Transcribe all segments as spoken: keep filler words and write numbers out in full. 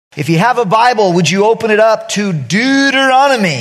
If you have a Bible, would you open it up to Deuteronomy?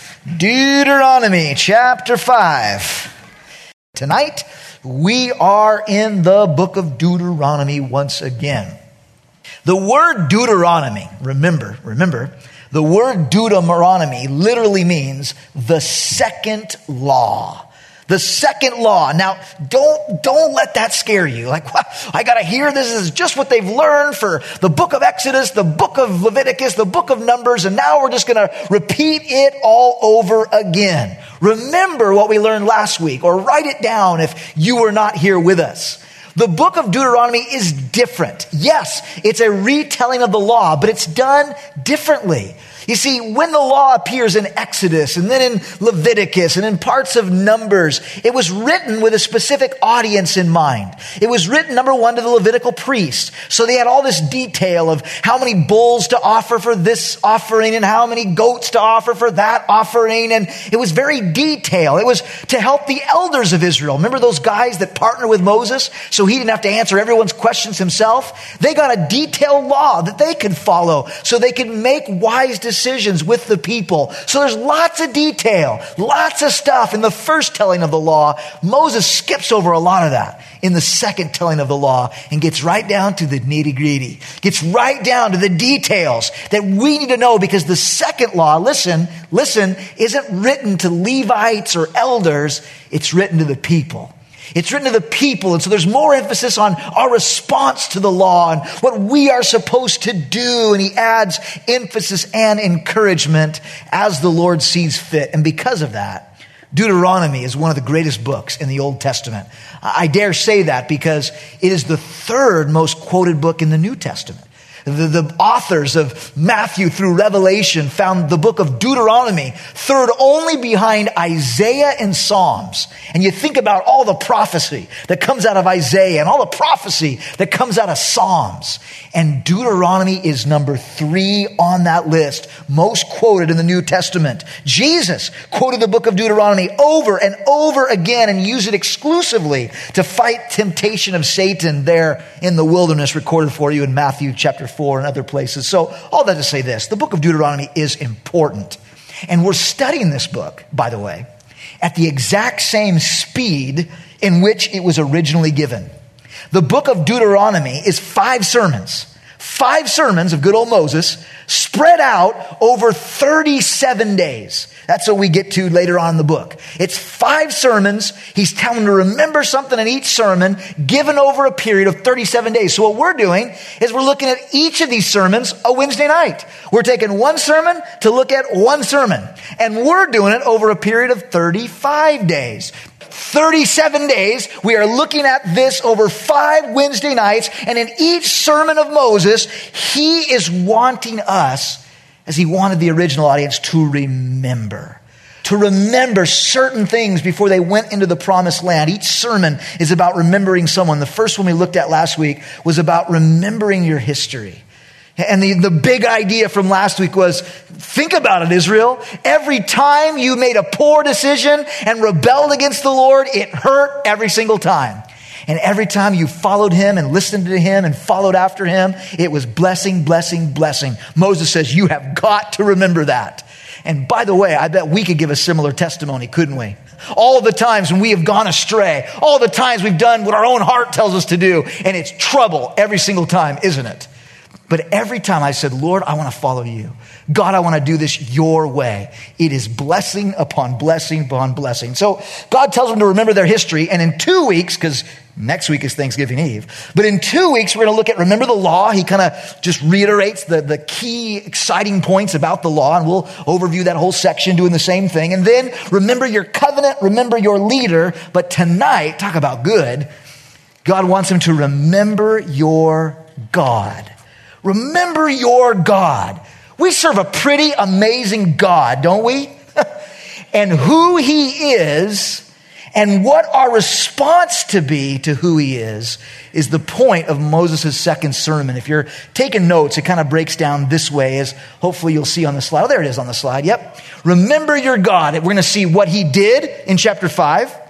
Deuteronomy chapter five. Tonight, we are in the book of Deuteronomy once again. The word Deuteronomy, remember, remember, the word Deuteronomy literally means the second law. The second law. Now, don't, don't let that scare you. Like, wow, I got to hear this is just what they've learned for the book of Exodus, the book of Leviticus, the book of Numbers, and now we're just going to repeat it all over again. Remember what we learned last week, or write it down if you were not here with us. The book of Deuteronomy is different. Yes, it's a retelling of the law, but it's done differently. You see, when the law appears in Exodus and then in Leviticus and in parts of Numbers, it was written with a specific audience in mind. It was written, number one, to the Levitical priests. So they had all this detail of how many bulls to offer for this offering and how many goats to offer for that offering. And it was very detailed. It was to help the elders of Israel. Remember those guys that partnered with Moses so he didn't have to answer everyone's questions himself? They got a detailed law that they could follow so they could make wise decisions. Decisions with the people. So there's lots of detail, lots of stuff in the first telling of the law. Moses skips over a lot of that in the second telling of the law and gets right down to the nitty gritty, gets right down to the details that we need to know, because the second law, listen, listen, isn't written to Levites or elders. It's written to the people. It's written to the people, and so there's more emphasis on our response to the law and what we are supposed to do, and he adds emphasis and encouragement as the Lord sees fit. And because of that, Deuteronomy is one of the greatest books in the Old Testament. I dare say that because it is the third most quoted book in the New Testament. The, the authors of Matthew through Revelation found the book of Deuteronomy third only behind Isaiah and Psalms. And you think about all the prophecy that comes out of Isaiah and all the prophecy that comes out of Psalms. And Deuteronomy is number three on that list, most quoted in the New Testament. Jesus quoted the book of Deuteronomy over and over again and used it exclusively to fight temptation of Satan there in the wilderness, recorded for you in Matthew chapter four and other places. So all that to say this, the book of Deuteronomy is important. And we're studying this book, by the way, at the exact same speed in which it was originally given. The book of Deuteronomy is five sermons, five sermons of good old Moses spread out over thirty-seven days. That's what we get to later on in the book. It's five sermons. He's telling them to remember something in each sermon given over a period of thirty-seven days. So what we're doing is we're looking at each of these sermons a Wednesday night. We're taking one sermon to look at one sermon. And we're doing it over a period of thirty-five days. thirty-seven days, we are looking at this over five Wednesday nights, and in each sermon of Moses, he is wanting us, as he wanted the original audience, to remember. To remember certain things before they went into the promised land. Each sermon is about remembering someone. The first one we looked at last week was about remembering your history. And the, the big idea from last week was, think about it, Israel. Every time you made a poor decision and rebelled against the Lord, it hurt every single time. And every time you followed him and listened to him and followed after him, it was blessing, blessing, blessing. Moses says, you have got to remember that. And by the way, I bet we could give a similar testimony, couldn't we? All the times when we have gone astray, all the times we've done what our own heart tells us to do, and it's trouble every single time, isn't it? But every time I said, Lord, I want to follow you. God, I want to do this your way. It is blessing upon blessing upon blessing. So God tells them to remember their history. And in two weeks, because next week is Thanksgiving Eve, but in two weeks, we're going to look at remember the law. He kind of just reiterates the, the key exciting points about the law. And we'll overview that whole section doing the same thing. And then remember your covenant, remember your leader. But tonight, talk about good. God wants him to remember your God. Remember your God. We serve a pretty amazing God, don't we? And who he is and what our response to be to who he is is the point of Moses' second sermon. If you're taking notes, it kind of breaks down this way, as hopefully you'll see on the slide. Oh, there it is on the slide. Yep. Remember your God. We're going to see what he did in chapter five.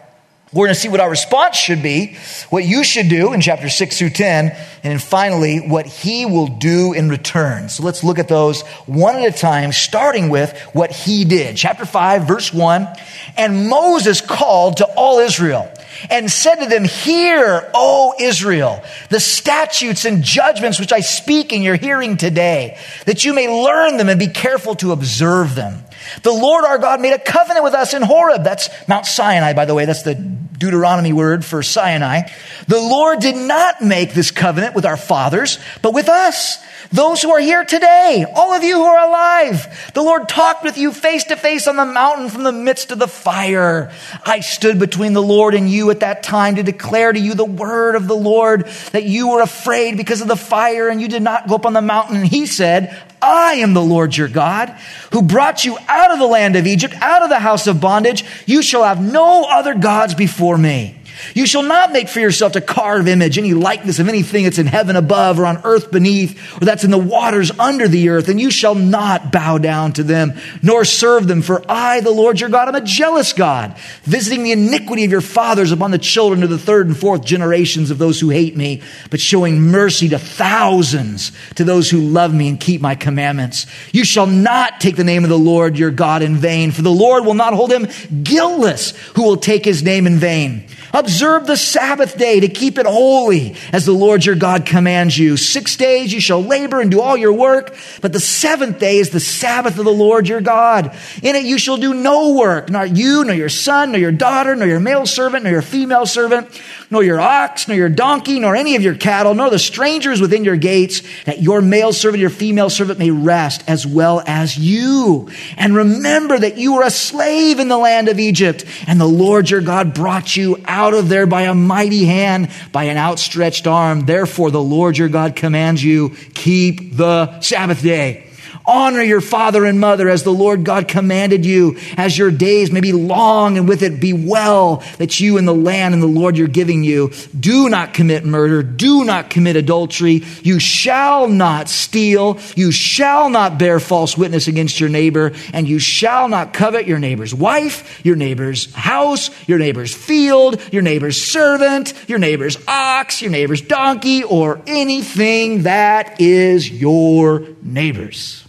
We're going to see what our response should be, what you should do in chapter six through ten, and then finally, what he will do in return. So let's look at those one at a time, starting with what he did. Chapter five, verse one, and Moses called to all Israel and said to them, "Hear, O Israel, the statutes and judgments which I speak in your hearing today, that you may learn them and be careful to observe them. The Lord our God made a covenant with us in Horeb." That's Mount Sinai, by the way. That's the Deuteronomy word for Sinai. "The Lord did not make this covenant with our fathers, but with us, those who are here today, all of you who are alive. The Lord talked with you face to face on the mountain from the midst of the fire. I stood between the Lord and you at that time to declare to you the word of the Lord, that you were afraid because of the fire and you did not go up on the mountain. And he said, I am the Lord your God, who brought you out of the land of Egypt, out of the house of bondage. You shall have no other gods before me. You shall not make for yourself a carved image, any likeness of anything that's in heaven above or on earth beneath, or that's in the waters under the earth. And you shall not bow down to them, nor serve them. For I, the Lord your God, am a jealous God, visiting the iniquity of your fathers upon the children of the third and fourth generations of those who hate me, but showing mercy to thousands, to those who love me and keep my commandments. You shall not take the name of the Lord your God in vain, for the Lord will not hold him guiltless who will take his name in vain. Observe the Sabbath day to keep it holy, as the Lord your God commands you. Six days you shall labor and do all your work, but the seventh day is the Sabbath of the Lord your God. In it you shall do no work, not you, nor your son, nor your daughter, nor your male servant, nor your female servant, nor your ox, nor your donkey, nor any of your cattle, nor the strangers within your gates, that your male servant, your female servant may rest as well as you. And remember that you were a slave in the land of Egypt, and the Lord your God brought you out out of there by a mighty hand, by an outstretched arm. Therefore, the Lord your God commands you, keep the Sabbath day. Honor your father and mother as the Lord God commanded you, as your days may be long and with it be well, that you in the land and the Lord you're giving you. Do not commit murder. Do not commit adultery. You shall not steal. You shall not bear false witness against your neighbor, and you shall not covet your neighbor's wife, your neighbor's house, your neighbor's field, your neighbor's servant, your neighbor's ox, your neighbor's donkey, or anything that is your neighbor's.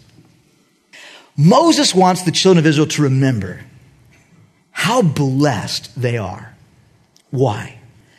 Moses wants the children of Israel to remember how blessed they are. Why?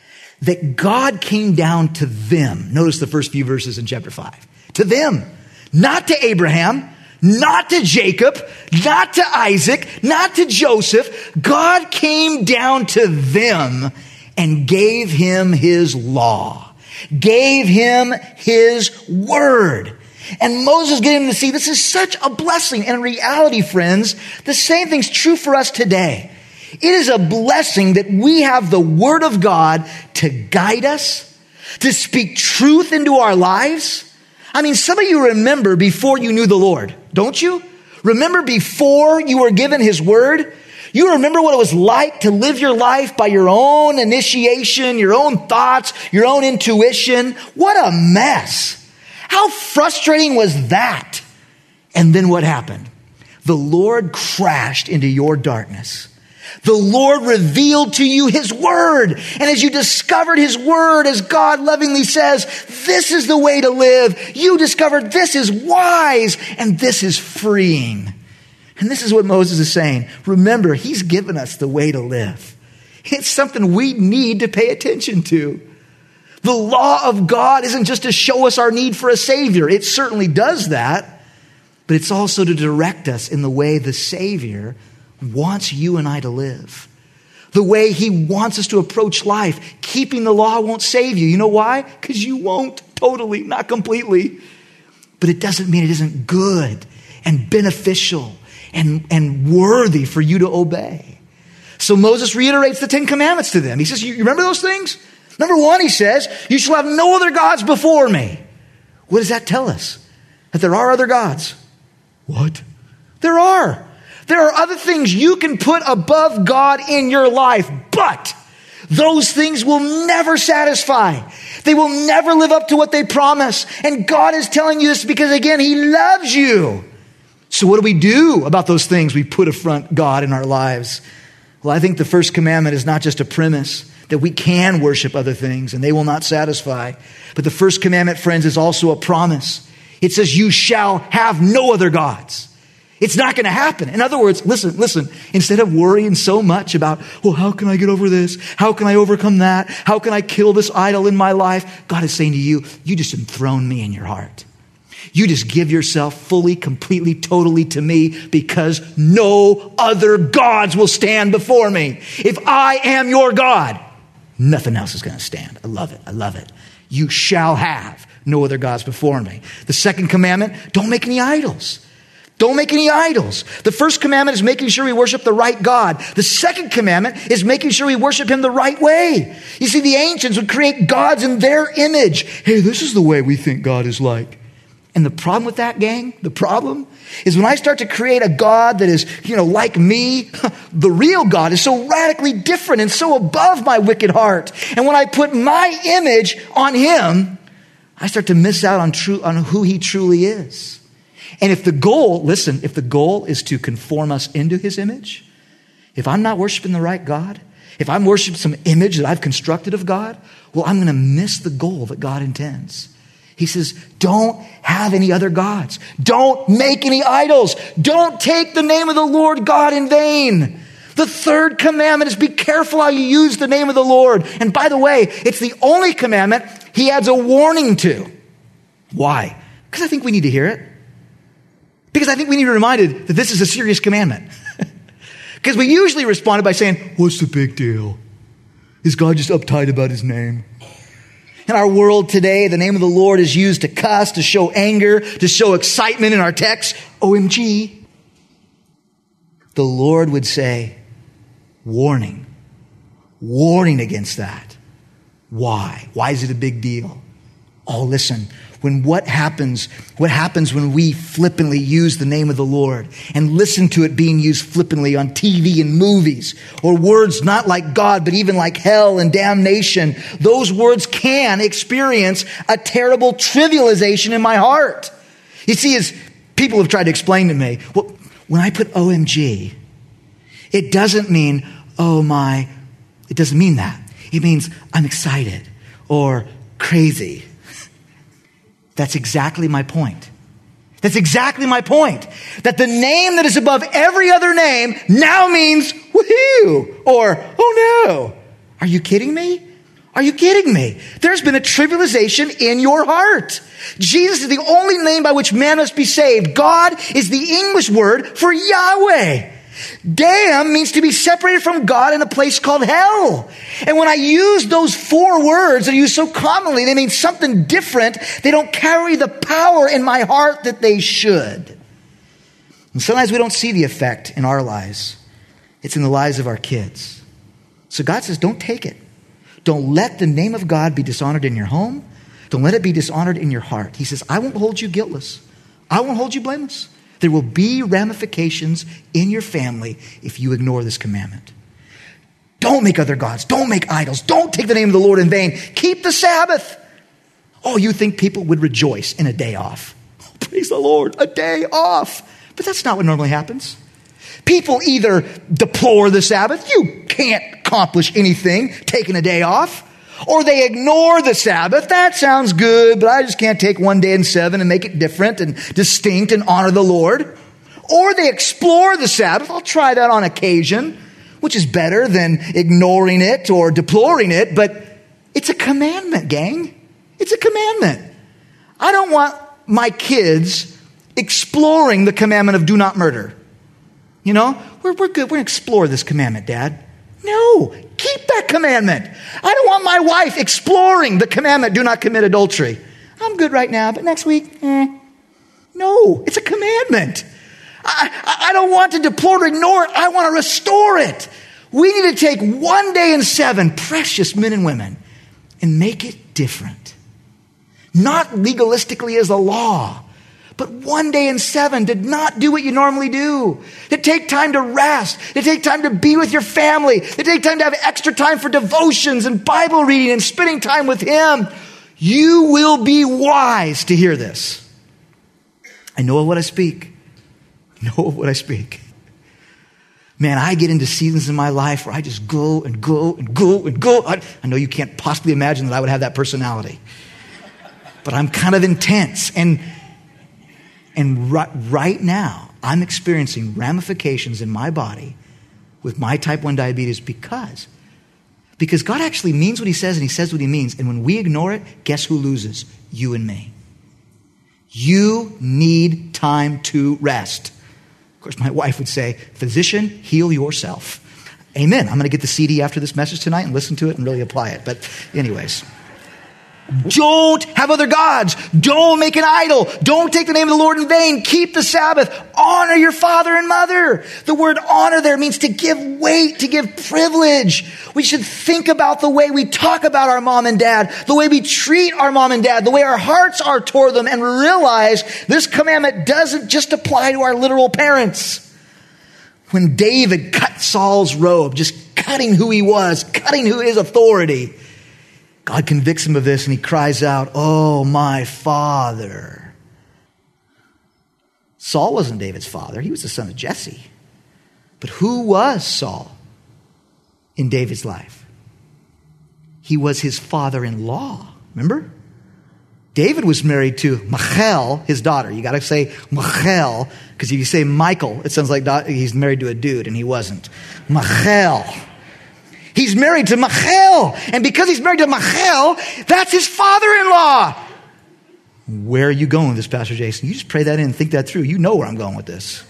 That God came down to them. Notice the first few verses in chapter five. To them, not to Abraham, not to Jacob, not to Isaac, not to Joseph. God came down to them and gave him his law, gave him his word. And Moses getting to see this is such a blessing. And in reality, friends, the same thing's true for us today. It is a blessing that we have the word of God to guide us, to speak truth into our lives. I mean, some of you remember before you knew the Lord, don't you? Remember before you were given his word? You remember what it was like to live your life by your own initiation, your own thoughts, your own intuition. What a mess. How frustrating was that? And then what happened? The Lord crashed into your darkness. The Lord revealed to you his word. And as you discovered his word, as God lovingly says, this is the way to live. You discovered this is wise and this is freeing. And this is what Moses is saying. Remember, he's given us the way to live. It's something we need to pay attention to. The law of God isn't just to show us our need for a Savior. It certainly does that. But it's also to direct us in the way the Savior wants you and I to live. The way he wants us to approach life. Keeping the law won't save you. You know why? Because you won't totally, not completely. But it doesn't mean it isn't good and beneficial and, and worthy for you to obey. So Moses reiterates the Ten Commandments to them. He says, you remember those things? Number one, he says, you shall have no other gods before me. What does that tell us? That there are other gods. What? There are. There are other things you can put above God in your life, but those things will never satisfy. They will never live up to what they promise. And God is telling you this because, again, he loves you. So what do we do about those things we put affront God in our lives? Well, I think the first commandment is not just a premise that we can worship other things and they will not satisfy. But the first commandment, friends, is also a promise. It says, you shall have no other gods. It's not going to happen. In other words, listen, listen, instead of worrying so much about, well, how can I get over this? How can I overcome that? How can I kill this idol in my life? God is saying to you, you just enthrone me in your heart. You just give yourself fully, completely, totally to me because no other gods will stand before me. If I am your God, nothing else is going to stand. I love it. I love it. You shall have no other gods before me. The second commandment, don't make any idols. Don't make any idols. The first commandment is making sure we worship the right God. The second commandment is making sure we worship him the right way. You see, the ancients would create gods in their image. Hey, this is the way we think God is like. And the problem with that, gang, the problem is when I start to create a God that is, you know, like me, the real God is so radically different and so above my wicked heart. And when I put my image on him, I start to miss out on true, on who he truly is. And if the goal, listen, if the goal is to conform us into his image, if I'm not worshiping the right God, if I'm worshiping some image that I've constructed of God, well, I'm going to miss the goal that God intends. He says, don't have any other gods. Don't make any idols. Don't take the name of the Lord God in vain. The third commandment is be careful how you use the name of the Lord. And by the way, it's the only commandment he adds a warning to. Why? Because I think we need to hear it. Because I think we need to be reminded that this is a serious commandment. Because we usually responded by saying, what's the big deal? Is God just uptight about his name? In our world today, the name of the Lord is used to cuss, to show anger, to show excitement in our text. O M G. The Lord would say, warning, warning against that. Why? Why is it a big deal? Oh, listen, when what happens, what happens when we flippantly use the name of the Lord and listen to it being used flippantly on T V and movies, or words not like God, but even like hell and damnation, those words can experience a terrible trivialization in my heart. You see, as people have tried to explain to me, well, when I put O M G, it doesn't mean, oh my, it doesn't mean that. It means I'm excited or crazy. That's exactly my point. That's exactly my point. That the name that is above every other name now means woohoo or oh no. Are you kidding me? Are you kidding me? There's been a trivialization in your heart. Jesus is the only name by which man must be saved. God is the English word for Yahweh. Damn means to be separated from God in a place called hell. And when I use those four words that I use so commonly, they mean something different. They don't carry the power in my heart that they should. And sometimes we don't see the effect in our lives. It's in the lives of our kids. So God says, don't take it. Don't let the name of God be dishonored in your home. Don't let it be dishonored in your heart. He says, I won't hold you guiltless. I won't hold you blameless. There will be ramifications in your family if you ignore this commandment. Don't make other gods. Don't make idols. Don't take the name of the Lord in vain. Keep the Sabbath. Oh, you think people would rejoice in a day off. Oh, praise the Lord, a day off. But that's not what normally happens. People either deplore the Sabbath. You can't accomplish anything taking a day off. Or they ignore the Sabbath. That sounds good, but I just can't take one day in seven and make it different and distinct and honor the Lord. Or they explore the Sabbath. I'll try that on occasion, which is better than ignoring it or deploring it. But it's a commandment, gang. It's a commandment. I don't want my kids exploring the commandment of do not murder. You know, we're, we're good. We're going to explore this commandment, Dad. No, keep that commandment. I don't want my wife exploring the commandment, do not commit adultery. I'm good right now, but next week, eh. No, it's a commandment. I, I don't want to deplore or ignore it. I want to restore it. We need to take one day in seven, precious men and women, and make it different. Not legalistically as a law, but one day in seven to not do what you normally do. To take time to rest. To take time to be with your family. To take time to have extra time for devotions and Bible reading and spending time with Him. You will be wise to hear this. I know of what I speak. I know of what I speak. Man, I get into seasons in my life where I just go and go and go and go. I, I know you can't possibly imagine that I would have that personality. But I'm kind of intense. And, and right, right now, I'm experiencing ramifications in my body with my type one diabetes because, because God actually means what he says and he says what he means. And when we ignore it, guess who loses? You and me. You need time to rest. Of course, my wife would say, physician, heal yourself. Amen. I'm going to get the C D after this message tonight and listen to it and really apply it. But anyways, don't have other gods. Don't make an idol. Don't take the name of the Lord in vain. Keep the Sabbath. Honor your father and mother. The word honor there means to give weight, to give privilege. We should think about the way we talk about our mom and dad, the way we treat our mom and dad, the way our hearts are toward them, and realize this commandment doesn't just apply to our literal parents. When David cut Saul's robe, just cutting who he was, cutting who his authority, God convicts him of this and he cries out, "Oh, my father." Saul wasn't David's father. He was the son of Jesse. But who was Saul in David's life? He was his father-in-law. Remember? David was married to Michal, his daughter. You got to say Michal, because if you say Michael, it sounds like he's married to a dude, and he wasn't. Michal. He's married to Michal. And because he's married to Michal, that's his father-in-law. Where are you going with this, Pastor Jason? You just pray that in and think that through. You know where I'm going with this.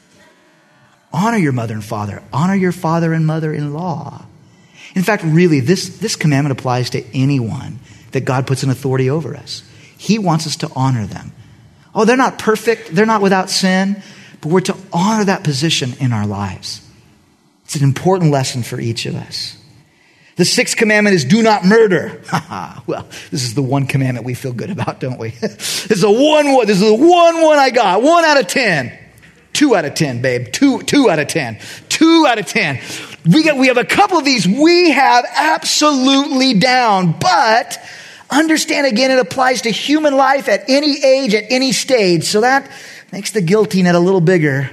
Honor your mother and father. Honor your father and mother-in-law. In fact, really, this, this commandment applies to anyone that God puts in authority over us. He wants us to honor them. Oh, they're not perfect. They're not without sin. But we're to honor that position in our lives. It's an important lesson for each of us. The sixth commandment is do not murder. Well, this is the one commandment we feel good about, don't we? This is a one one. This is the one one I got. One out of ten. Two out of ten, babe. Two, two out of ten. Two out of ten. We got, we have a couple of these we have absolutely down, but understand again, it applies to human life at any age, at any stage. So that makes the guilty net a little bigger.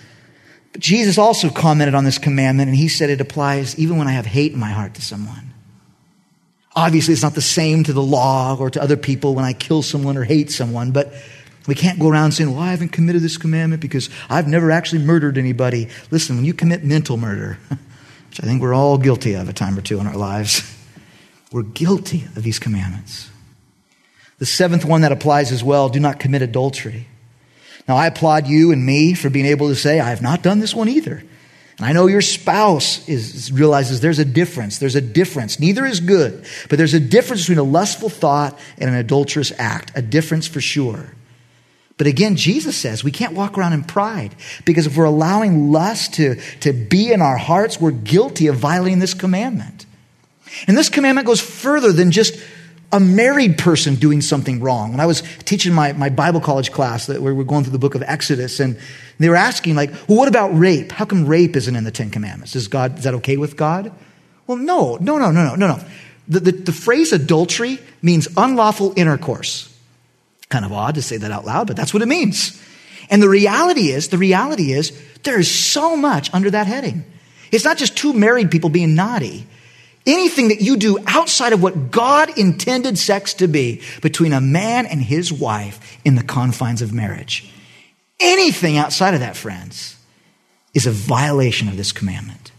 But Jesus also commented on this commandment, and he said it applies even when I have hate in my heart to someone. Obviously, it's not the same to the law or to other people when I kill someone or hate someone, but we can't go around saying, well, I haven't committed this commandment because I've never actually murdered anybody. Listen, when you commit mental murder, which I think we're all guilty of a time or two in our lives, we're guilty of these commandments. The seventh one that applies as well, do not commit adultery. Now, I applaud you and me for being able to say, I have not done this one either. And I know your spouse is, realizes there's a difference. There's a difference. Neither is good, but there's a difference between a lustful thought and an adulterous act. A difference for sure. But again, Jesus says we can't walk around in pride, because if we're allowing lust to, to be in our hearts, we're guilty of violating this commandment. And this commandment goes further than just a married person doing something wrong. When I was teaching my, my Bible college class, that we were going through the book of Exodus, and they were asking, like, well, what about rape? How come rape isn't in the Ten Commandments? Is God, is that okay with God? Well, no, no, no, no, no, no, no. The, the, the phrase adultery means unlawful intercourse. Kind of odd to say that out loud, but that's what it means. And the reality is, the reality is, there is so much under that heading. It's not just two married people being naughty. Anything that you do outside of what God intended sex to be between a man and his wife in the confines of marriage. Anything outside of that, friends, is a violation of this commandment.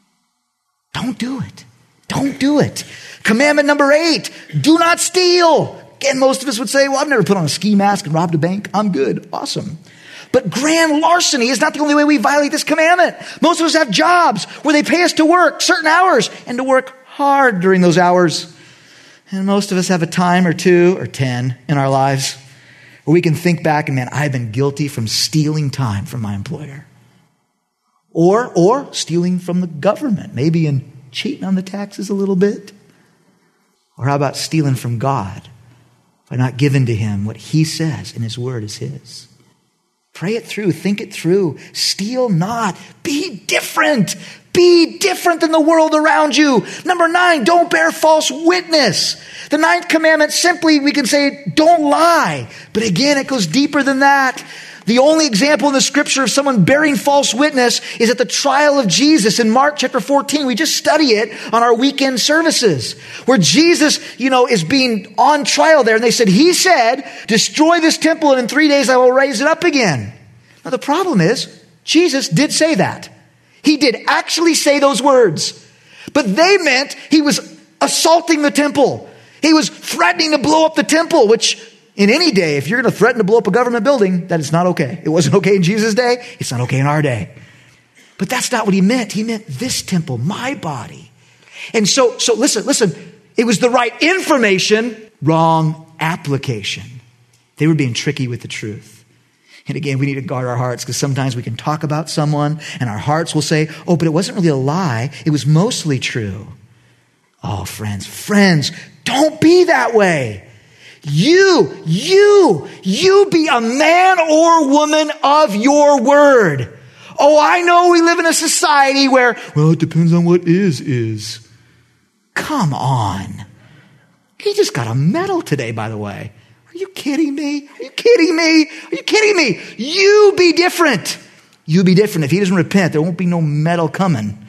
Don't do it. Don't do it. Commandment number eight, do not steal. Again, most of us would say, well, I've never put on a ski mask and robbed a bank. I'm good. Awesome. But grand larceny is not the only way we violate this commandment. Most of us have jobs where they pay us to work certain hours and to work hard during those hours. And most of us have a time or two or ten in our lives where we can think back and, man, I've been guilty from stealing time from my employer. Or, or stealing from the government, maybe in cheating on the taxes a little bit. Or how about stealing from God by not giving to him what he says in his word is his? Pray it through. Think it through. Steal not. Be different. Be different than the world around you. Number nine, don't bear false witness. The ninth commandment, simply we can say, don't lie. But again, it goes deeper than that. The only example in the scripture of someone bearing false witness is at the trial of Jesus in Mark chapter fourteen. We just study it on our weekend services where Jesus, you know, is being on trial there. And they said, he said, destroy this temple and in three days I will raise it up again. Now the problem is Jesus did say that. He did actually say those words, but they meant he was assaulting the temple. He was threatening to blow up the temple, which in any day, if you're going to threaten to blow up a government building, that is not okay. It wasn't okay in Jesus' day. It's not okay in our day. But that's not what he meant. He meant this temple, my body. And so, so listen, listen, it was the right information, wrong application. They were being tricky with the truth. And again, we need to guard our hearts because sometimes we can talk about someone and our hearts will say, oh, but it wasn't really a lie. It was mostly true. Oh, friends, friends, don't be that way. You, you, you be a man or woman of your word. Oh, I know we live in a society where, well, it depends on what is, is. Come on. He just got a medal today, by the way. Are you kidding me? Are you kidding me? Are you kidding me? You be different. You be different. If he doesn't repent, there won't be no medal coming.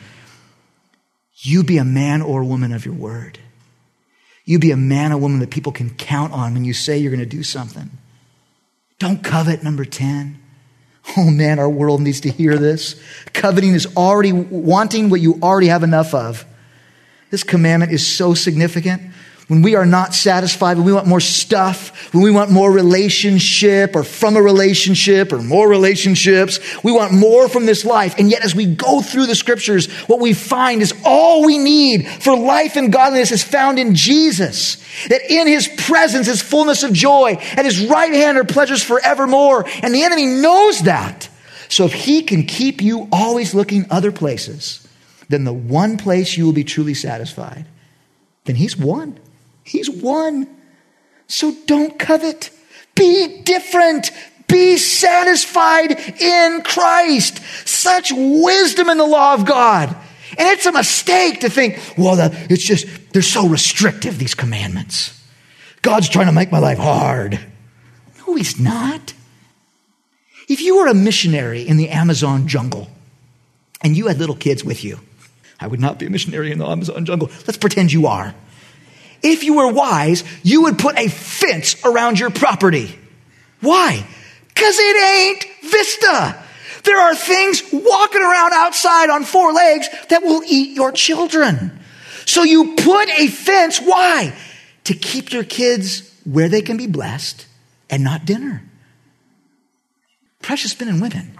You be a man or woman of your word. You be a man or woman that people can count on when you say you're going to do something. Don't covet, number ten. Oh man, our world needs to hear this. Coveting is already wanting what you already have enough of. This commandment is so significant. When we are not satisfied, when we want more stuff, when we want more relationship or from a relationship or more relationships, we want more from this life. And yet as we go through the scriptures, what we find is all we need for life and godliness is found in Jesus. That in his presence is fullness of joy. At his right hand are pleasures forevermore. And the enemy knows that. So if he can keep you always looking other places than the one place you will be truly satisfied, then he's won. He's won. So don't covet. Be different. Be satisfied in Christ. Such wisdom in the law of God. And it's a mistake to think, well, the, it's just, they're so restrictive, these commandments. God's trying to make my life hard. No, he's not. If you were a missionary in the Amazon jungle and you had little kids with you, I would not be a missionary in the Amazon jungle. Let's pretend you are. If you were wise, you would put a fence around your property. Why? Because it ain't Vista. There are things walking around outside on four legs that will eat your children. So you put a fence. Why? To keep your kids where they can be blessed and not dinner. Precious men and women.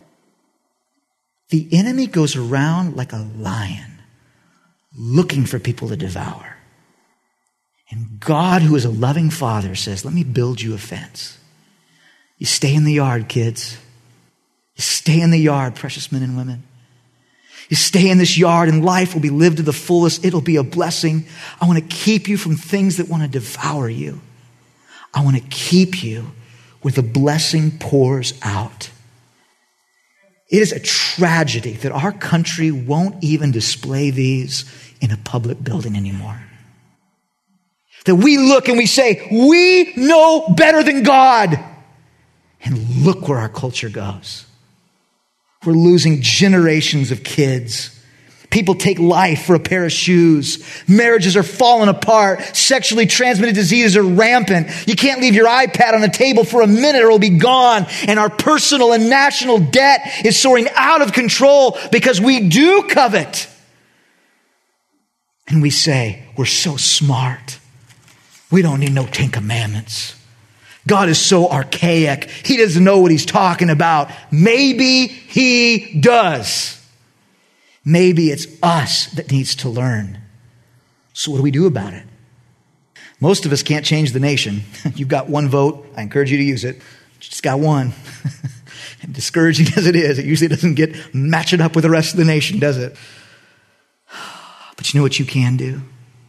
The enemy goes around like a lion looking for people to devour. And God, who is a loving father, says, let me build you a fence. You stay in the yard, kids. You stay in the yard, precious men and women. You stay in this yard and life will be lived to the fullest. It'll be a blessing. I want to keep you from things that want to devour you. I want to keep you where the blessing pours out. It is a tragedy that our country won't even display these in a public building anymore. That we look and we say, we know better than God. And look where our culture goes. We're losing generations of kids. People take life for a pair of shoes. Marriages are falling apart. Sexually transmitted diseases are rampant. You can't leave your iPad on the table for a minute or it'll be gone. And our personal and national debt is soaring out of control because we do covet. And we say, we're so smart. We don't need no Ten Commandments. God is so archaic. He doesn't know what he's talking about. Maybe he does. Maybe it's us that needs to learn. So what do we do about it? Most of us can't change the nation. You've got one vote. I encourage you to use it. You just got one. And discouraging as it is, it usually doesn't get matched up with the rest of the nation, does it? But you know what you can do?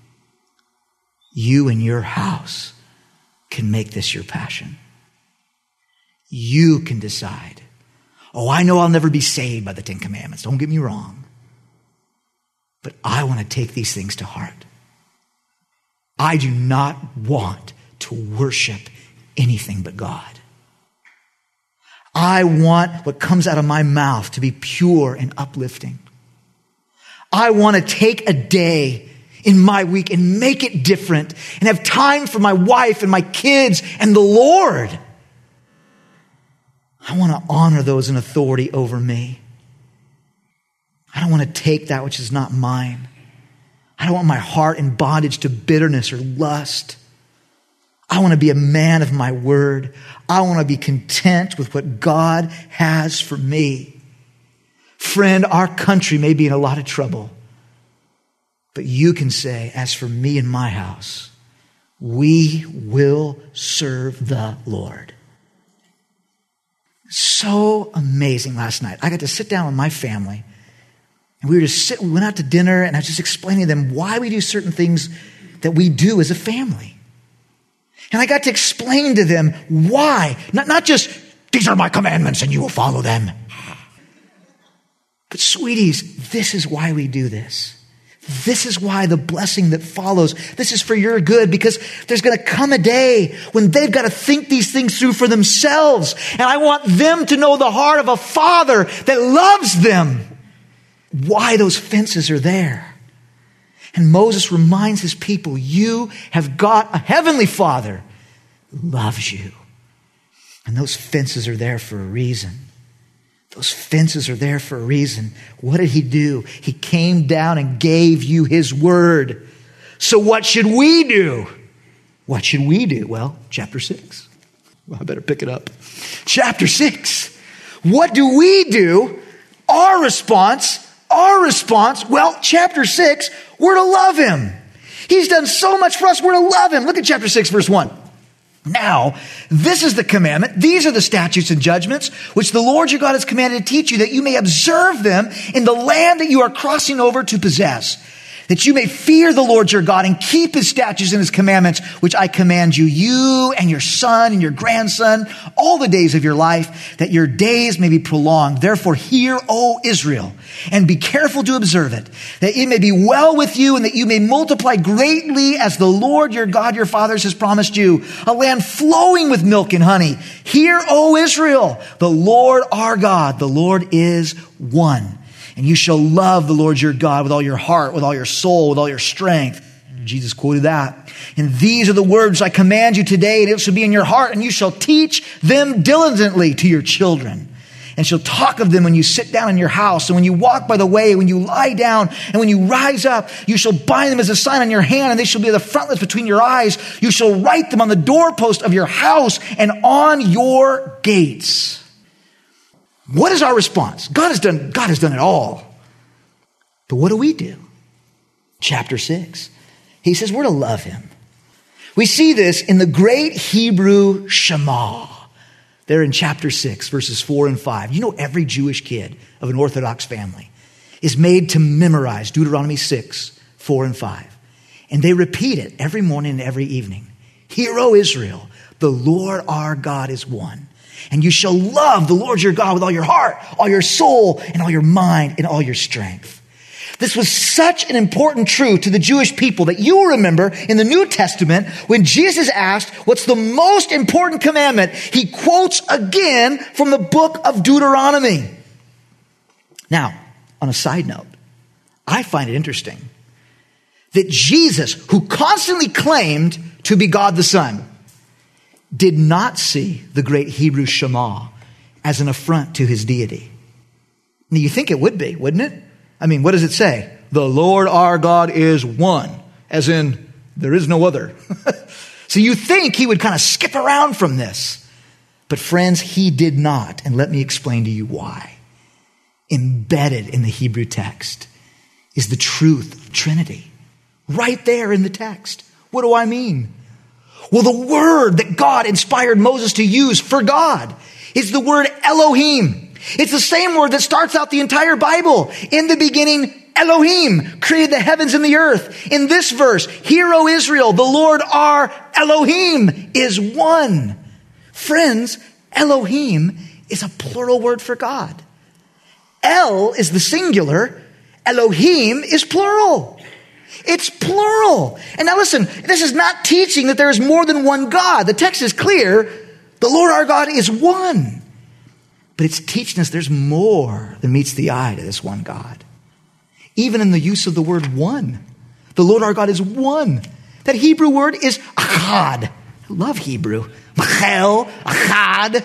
You and your house can make this your passion. You can decide. Oh, I know I'll never be saved by the Ten Commandments. Don't get me wrong. But I want to take these things to heart. I do not want to worship anything but God. I want what comes out of my mouth to be pure and uplifting. I want to take a day in my week and make it different and have time for my wife and my kids and the Lord. I want to honor those in authority over me. I don't want to take that which is not mine. I don't want my heart in bondage to bitterness or lust. I want to be a man of my word. I want to be content with what God has for me. Friend, our country may be in a lot of trouble, but you can say, as for me and my house, we will serve the Lord. So amazing last night. I got to sit down with my family, and we were just sit, we went out to dinner, and I was just explaining to them why we do certain things that we do as a family. And I got to explain to them why. Not, not just, these are my commandments and you will follow them. But sweeties, this is why we do this. This is why the blessing that follows, this is for your good, because there's going to come a day when they've got to think these things through for themselves. And I want them to know the heart of a father that loves them. Why those fences are there. And Moses reminds his people, you have got a heavenly Father who loves you. And those fences are there for a reason. Those fences are there for a reason. What did he do? He came down and gave you his word. So what should we do? What should we do? Well, chapter six. Well, I better pick it up. Chapter six. What do we do? Our response, our response, well, chapter six, we're to love him. He's done so much for us. We're to love him. Look at chapter six, verse one. Now, this is the commandment. These are the statutes and judgments which the Lord your God has commanded to teach you, that you may observe them in the land that you are crossing over to possess, that you may fear the Lord your God and keep his statutes and his commandments, which I command you, you and your son and your grandson, all the days of your life, that your days may be prolonged. Therefore, hear, O Israel, and be careful to observe it, that it may be well with you and that you may multiply greatly as the Lord your God, your fathers, has promised you, a land flowing with milk and honey. Hear, O Israel, the Lord our God, the Lord is one. And you shall love the Lord your God with all your heart, with all your soul, with all your strength. Jesus quoted that. And these are the words I command you today, and it shall be in your heart, and you shall teach them diligently to your children. And shall talk of them when you sit down in your house, and when you walk by the way, when you lie down, and when you rise up. You shall bind them as a sign on your hand, and they shall be the frontlets between your eyes. You shall write them on the doorpost of your house and on your gates. What is our response? God has done, God has done it all. But what do we do? Chapter six. He says we're to love him. We see this in the great Hebrew Shema. There in chapter six, verses four and five. You know, every Jewish kid of an Orthodox family is made to memorize Deuteronomy six, four and five. And they repeat it every morning and every evening. Hear, O Israel, the Lord our God is one. And you shall love the Lord your God with all your heart, all your soul, and all your mind, and all your strength. This was such an important truth to the Jewish people that you will remember in the New Testament when Jesus asked, what's the most important commandment? He quotes again from the book of Deuteronomy. Now, on a side note, I find it interesting that Jesus, who constantly claimed to be God the Son, did not see the great Hebrew Shema as an affront to his deity. Now, you think it would be, wouldn't it? I mean, what does it say? The Lord our God is one, as in there is no other. So you think he would kind of skip around from this. But friends, he did not. And let me explain to you why. Embedded in the Hebrew text is the truth of Trinity. Right there in the text. What do I mean? Well, the word that God inspired Moses to use for God is the word Elohim. It's the same word that starts out the entire Bible. In the beginning, Elohim created the heavens and the earth. In this verse, hear, O Israel, the Lord our Elohim is one. Friends, Elohim is a plural word for God. El is the singular. Elohim is plural. It's plural. And now listen, this is not teaching that there is more than one God. The text is clear. The Lord our God is one. But it's teaching us there's more than meets the eye to this one God. Even in the use of the word one. The Lord our God is one. That Hebrew word is achad. I love Hebrew. Machel, achad.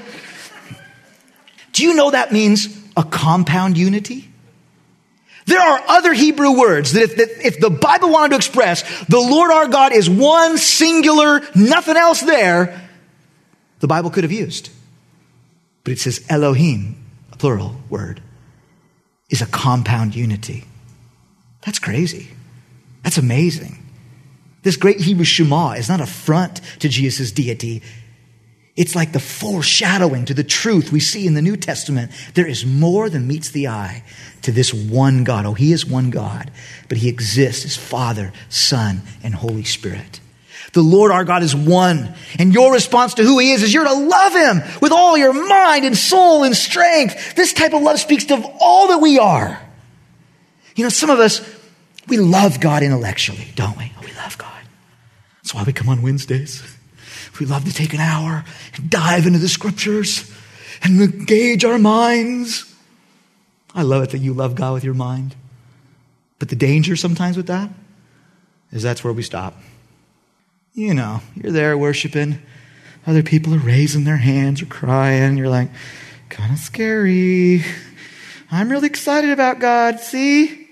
Do you know that means a compound unity? There are other Hebrew words that if, that if the Bible wanted to express the Lord our God is one, singular, nothing else there, the Bible could have used. But it says Elohim, a plural word, is a compound unity. That's crazy. That's amazing. This great Hebrew Shema is not a front to Jesus' deity. It's like the foreshadowing to the truth we see in the New Testament. There is more than meets the eye to this one God. Oh, he is one God, but he exists as Father, Son, and Holy Spirit. The Lord our God is one, and your response to who he is is you're to love him with all your mind and soul and strength. This type of love speaks to all that we are. You know, some of us, we love God intellectually, don't we? Oh, we love God. That's why we come on Wednesdays. We love to take an hour and dive into the scriptures and engage our minds. I love it that you love God with your mind. But the danger sometimes with that is that's where we stop. You know, you're there worshiping. Other people are raising their hands or crying. You're like, kind of scary. I'm really excited about God. See?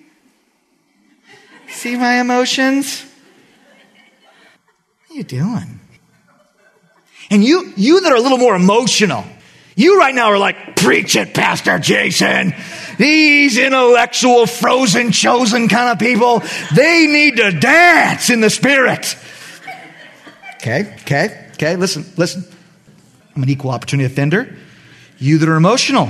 See my emotions? What are you doing? And you, you that are a little more emotional, you right now are like, preach it, Pastor Jason. These intellectual, frozen, chosen kind of people, they need to dance in the Spirit. Okay, okay, okay, listen, listen. I'm an equal opportunity offender. You that are emotional,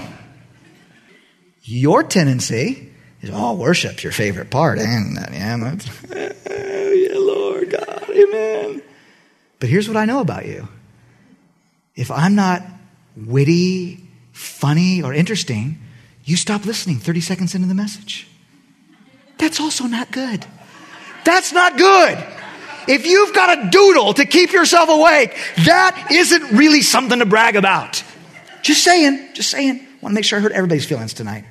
your tendency is, oh, worship's your favorite part. And yeah, yeah, Lord God, amen. But here's what I know about you. If I'm not witty, funny, or interesting, you stop listening thirty seconds into the message. That's also not good. That's not good. If you've got a doodle to keep yourself awake, that isn't really something to brag about. Just saying, just saying. I want to make sure I hurt everybody's feelings tonight.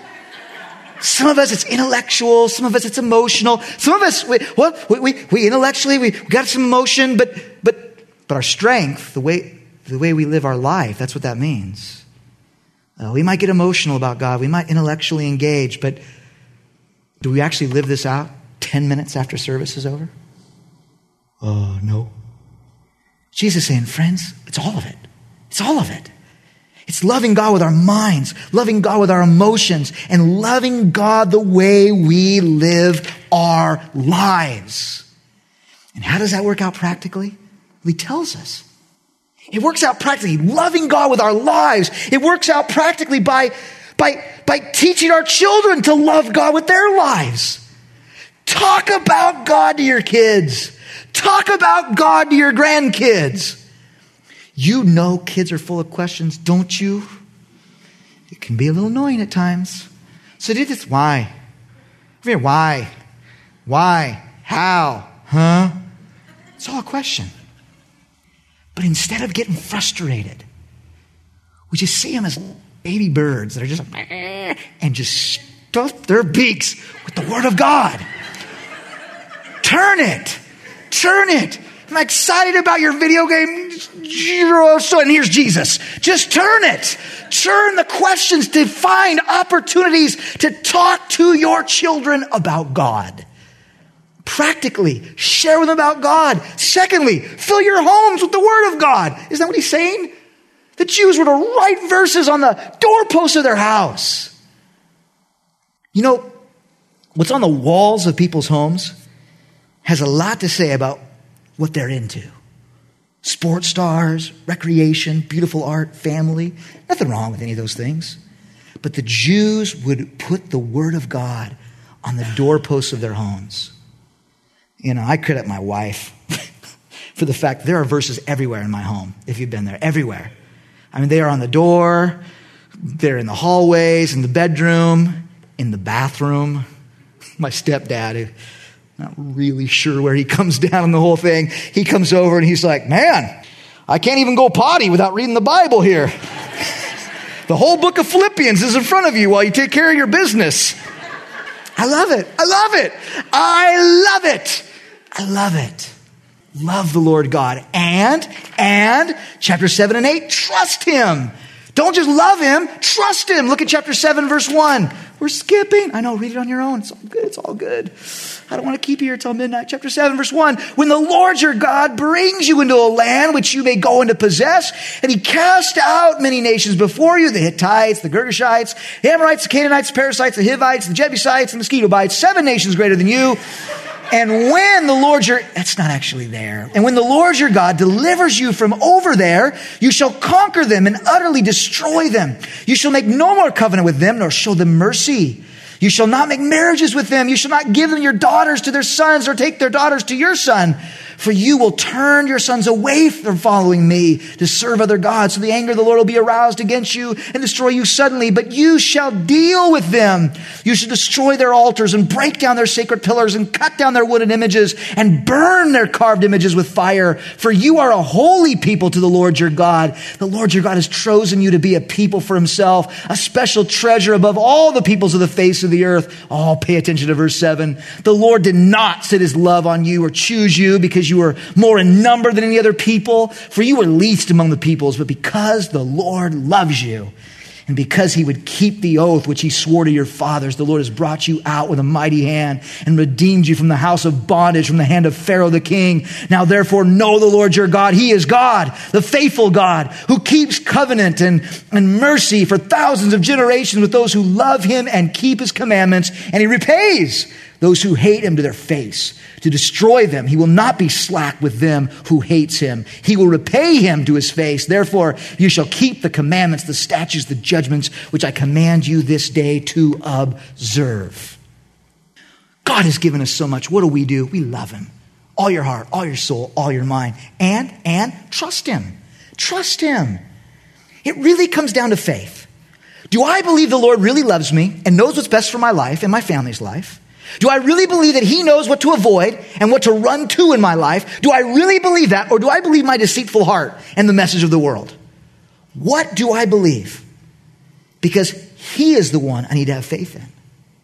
Some of us, it's intellectual. Some of us, it's emotional. Some of us, we, well, we, we, we intellectually, we got some emotion, but, but, but our strength, the way, the way we live our life, that's what that means. Uh, we might get emotional about God. We might intellectually engage, but do we actually live this out ten minutes after service is over? Oh, uh, no. Jesus is saying, friends, it's all of it. It's all of it. It's loving God with our minds, loving God with our emotions, and loving God the way we live our lives. And how does that work out practically? Well, he tells us. It works out practically, loving God with our lives. It works out practically by, by, by teaching our children to love God with their lives. Talk about God to your kids. Talk about God to your grandkids. You know kids are full of questions, don't you? It can be a little annoying at times. So do this. Why? Why? Why? How? Huh? It's all a question. But instead of getting frustrated, we just see them as baby birds that are just like, and just stuff their beaks with the Word of God. Turn it. Turn it. I'm excited about your video game. So, and here's Jesus. Just turn it. Turn the questions to find opportunities to talk to your children about God. Practically, share with them about God. Secondly, fill your homes with the Word of God. Isn't that what he's saying? The Jews were to write verses on the doorposts of their house. You know, what's on the walls of people's homes has a lot to say about what they're into. Sports stars, recreation, beautiful art, family. Nothing wrong with any of those things. But the Jews would put the Word of God on the doorposts of their homes. You know, I credit my wife for the fact there are verses everywhere in my home, if you've been there, everywhere. I mean, they are on the door, they're in the hallways, in the bedroom, in the bathroom. My stepdad, who, not really sure where he comes down in the whole thing, he comes over and he's like, man, I can't even go potty without reading the Bible here. The whole book of Philippians is in front of you while you take care of your business. I love it. I love it. I love it. I love it. Love the Lord God. And, and, chapter seven and eight, trust him. Don't just love him, trust him. Look at chapter seven, verse one. We're skipping. I know, read it on your own. It's all good. It's all good. I don't want to keep you here till midnight. Chapter seven, verse one. When the Lord your God brings you into a land which you may go in to possess, and he cast out many nations before you, the Hittites, the Girgashites, the Amorites, the Canaanites, the Perizzites, the Hivites, the Jebusites, and the Mosquito bites, seven nations greater than you. And when the Lord your, that's not actually there. And when the Lord your God delivers you from over there, you shall conquer them and utterly destroy them. You shall make no more covenant with them, nor show them mercy. You shall not make marriages with them. You shall not give them your daughters to their sons, or take their daughters to your son. For you will turn your sons away from following me to serve other gods. So the anger of the Lord will be aroused against you and destroy you suddenly. But you shall deal with them. You shall destroy their altars and break down their sacred pillars and cut down their wooden images and burn their carved images with fire. For you are a holy people to the Lord your God. The Lord your God has chosen you to be a people for himself, a special treasure above all the peoples of the face of the earth. Oh, pay attention to verse seven. The Lord did not set his love on you or choose you because you were more in number than any other people, for you were least among the peoples, but because the Lord loves you, and because he would keep the oath which he swore to your fathers, the Lord has brought you out with a mighty hand and redeemed you from the house of bondage, from the hand of Pharaoh the king. Now therefore know the Lord your God. He is God, the faithful God, who keeps covenant and, and mercy for thousands of generations with those who love him and keep his commandments, and he repays those who hate him to their face, to destroy them. He will not be slack with them who hates him. He will repay him to his face. Therefore, you shall keep the commandments, the statutes, the judgments, which I command you this day to observe. God has given us so much. What do we do? We love him. All your heart, all your soul, all your mind. And, and trust him. Trust him. It really comes down to faith. Do I believe the Lord really loves me and knows what's best for my life and my family's life? Do I really believe that he knows what to avoid and what to run to in my life? Do I really believe that? Or do I believe my deceitful heart and the message of the world? What do I believe? Because he is the one I need to have faith in.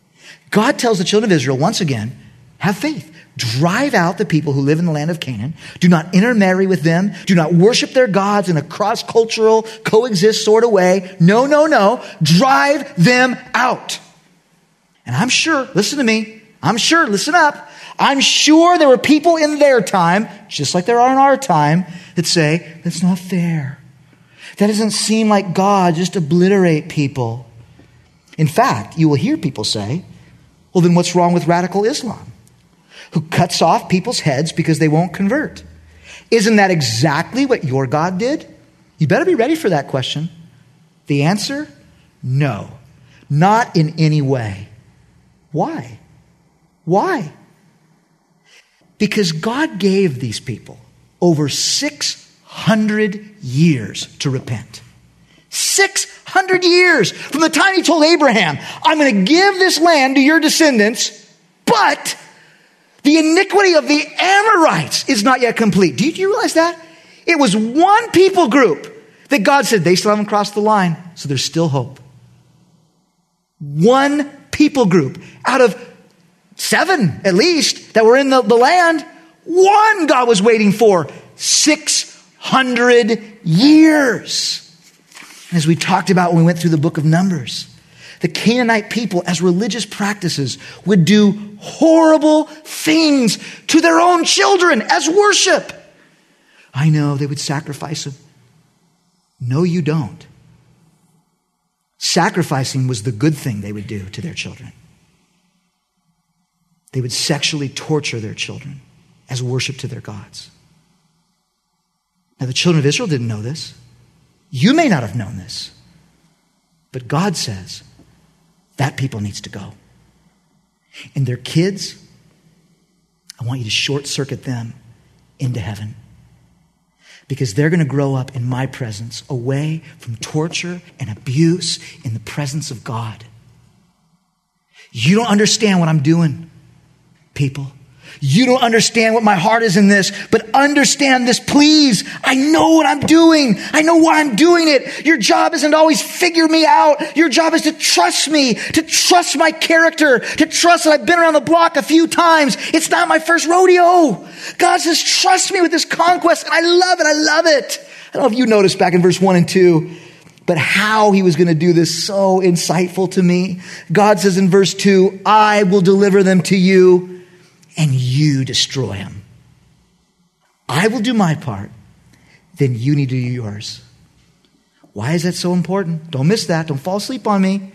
God tells the children of Israel, once again, have faith. Drive out the people who live in the land of Canaan. Do not intermarry with them. Do not worship their gods in a cross-cultural, coexist sort of way. No, no, no. Drive them out. And I'm sure, listen to me, I'm sure, listen up, I'm sure there were people in their time, just like there are in our time, that say, that's not fair. That doesn't seem like God, just obliterate people. In fact, you will hear people say, well, then what's wrong with radical Islam, who cuts off people's heads because they won't convert? Isn't that exactly what your God did? You better be ready for that question. The answer, no, not in any way. Why? Why? Because God gave these people over six hundred years to repent. six hundred years from the time he told Abraham, I'm going to give this land to your descendants, but the iniquity of the Amorites is not yet complete. Do you, do you realize that? It was one people group that God said they still haven't crossed the line, so there's still hope. One people group out of seven, at least, that were in the, the land. One God was waiting for six hundred years. As we talked about when we went through the book of Numbers, the Canaanite people, as religious practices, would do horrible things to their own children as worship. I know, they would sacrifice them. No, you don't. Sacrificing was the good thing they would do to their children. They would sexually torture their children as worship to their gods. Now, the children of Israel didn't know this. You may not have known this. But God says that people needs to go. And their kids, I want you to short circuit them into heaven. Because they're going to grow up in my presence, away from torture and abuse in the presence of God. You don't understand what I'm doing, people. You don't understand what my heart is in this, but understand this, please. I know what I'm doing. I know why I'm doing it. Your job isn't always figure me out. Your job is to trust me, to trust my character, to trust that I've been around the block a few times. It's not my first rodeo. God says, trust me with this conquest. And I love it. I love it. I don't know if you noticed back in verse one and two, but how he was going to do this, so insightful to me. God says in verse two, I will deliver them to you, and you destroy them. I will do my part, then you need to do yours. Why is that so important? Don't miss that. Don't fall asleep on me.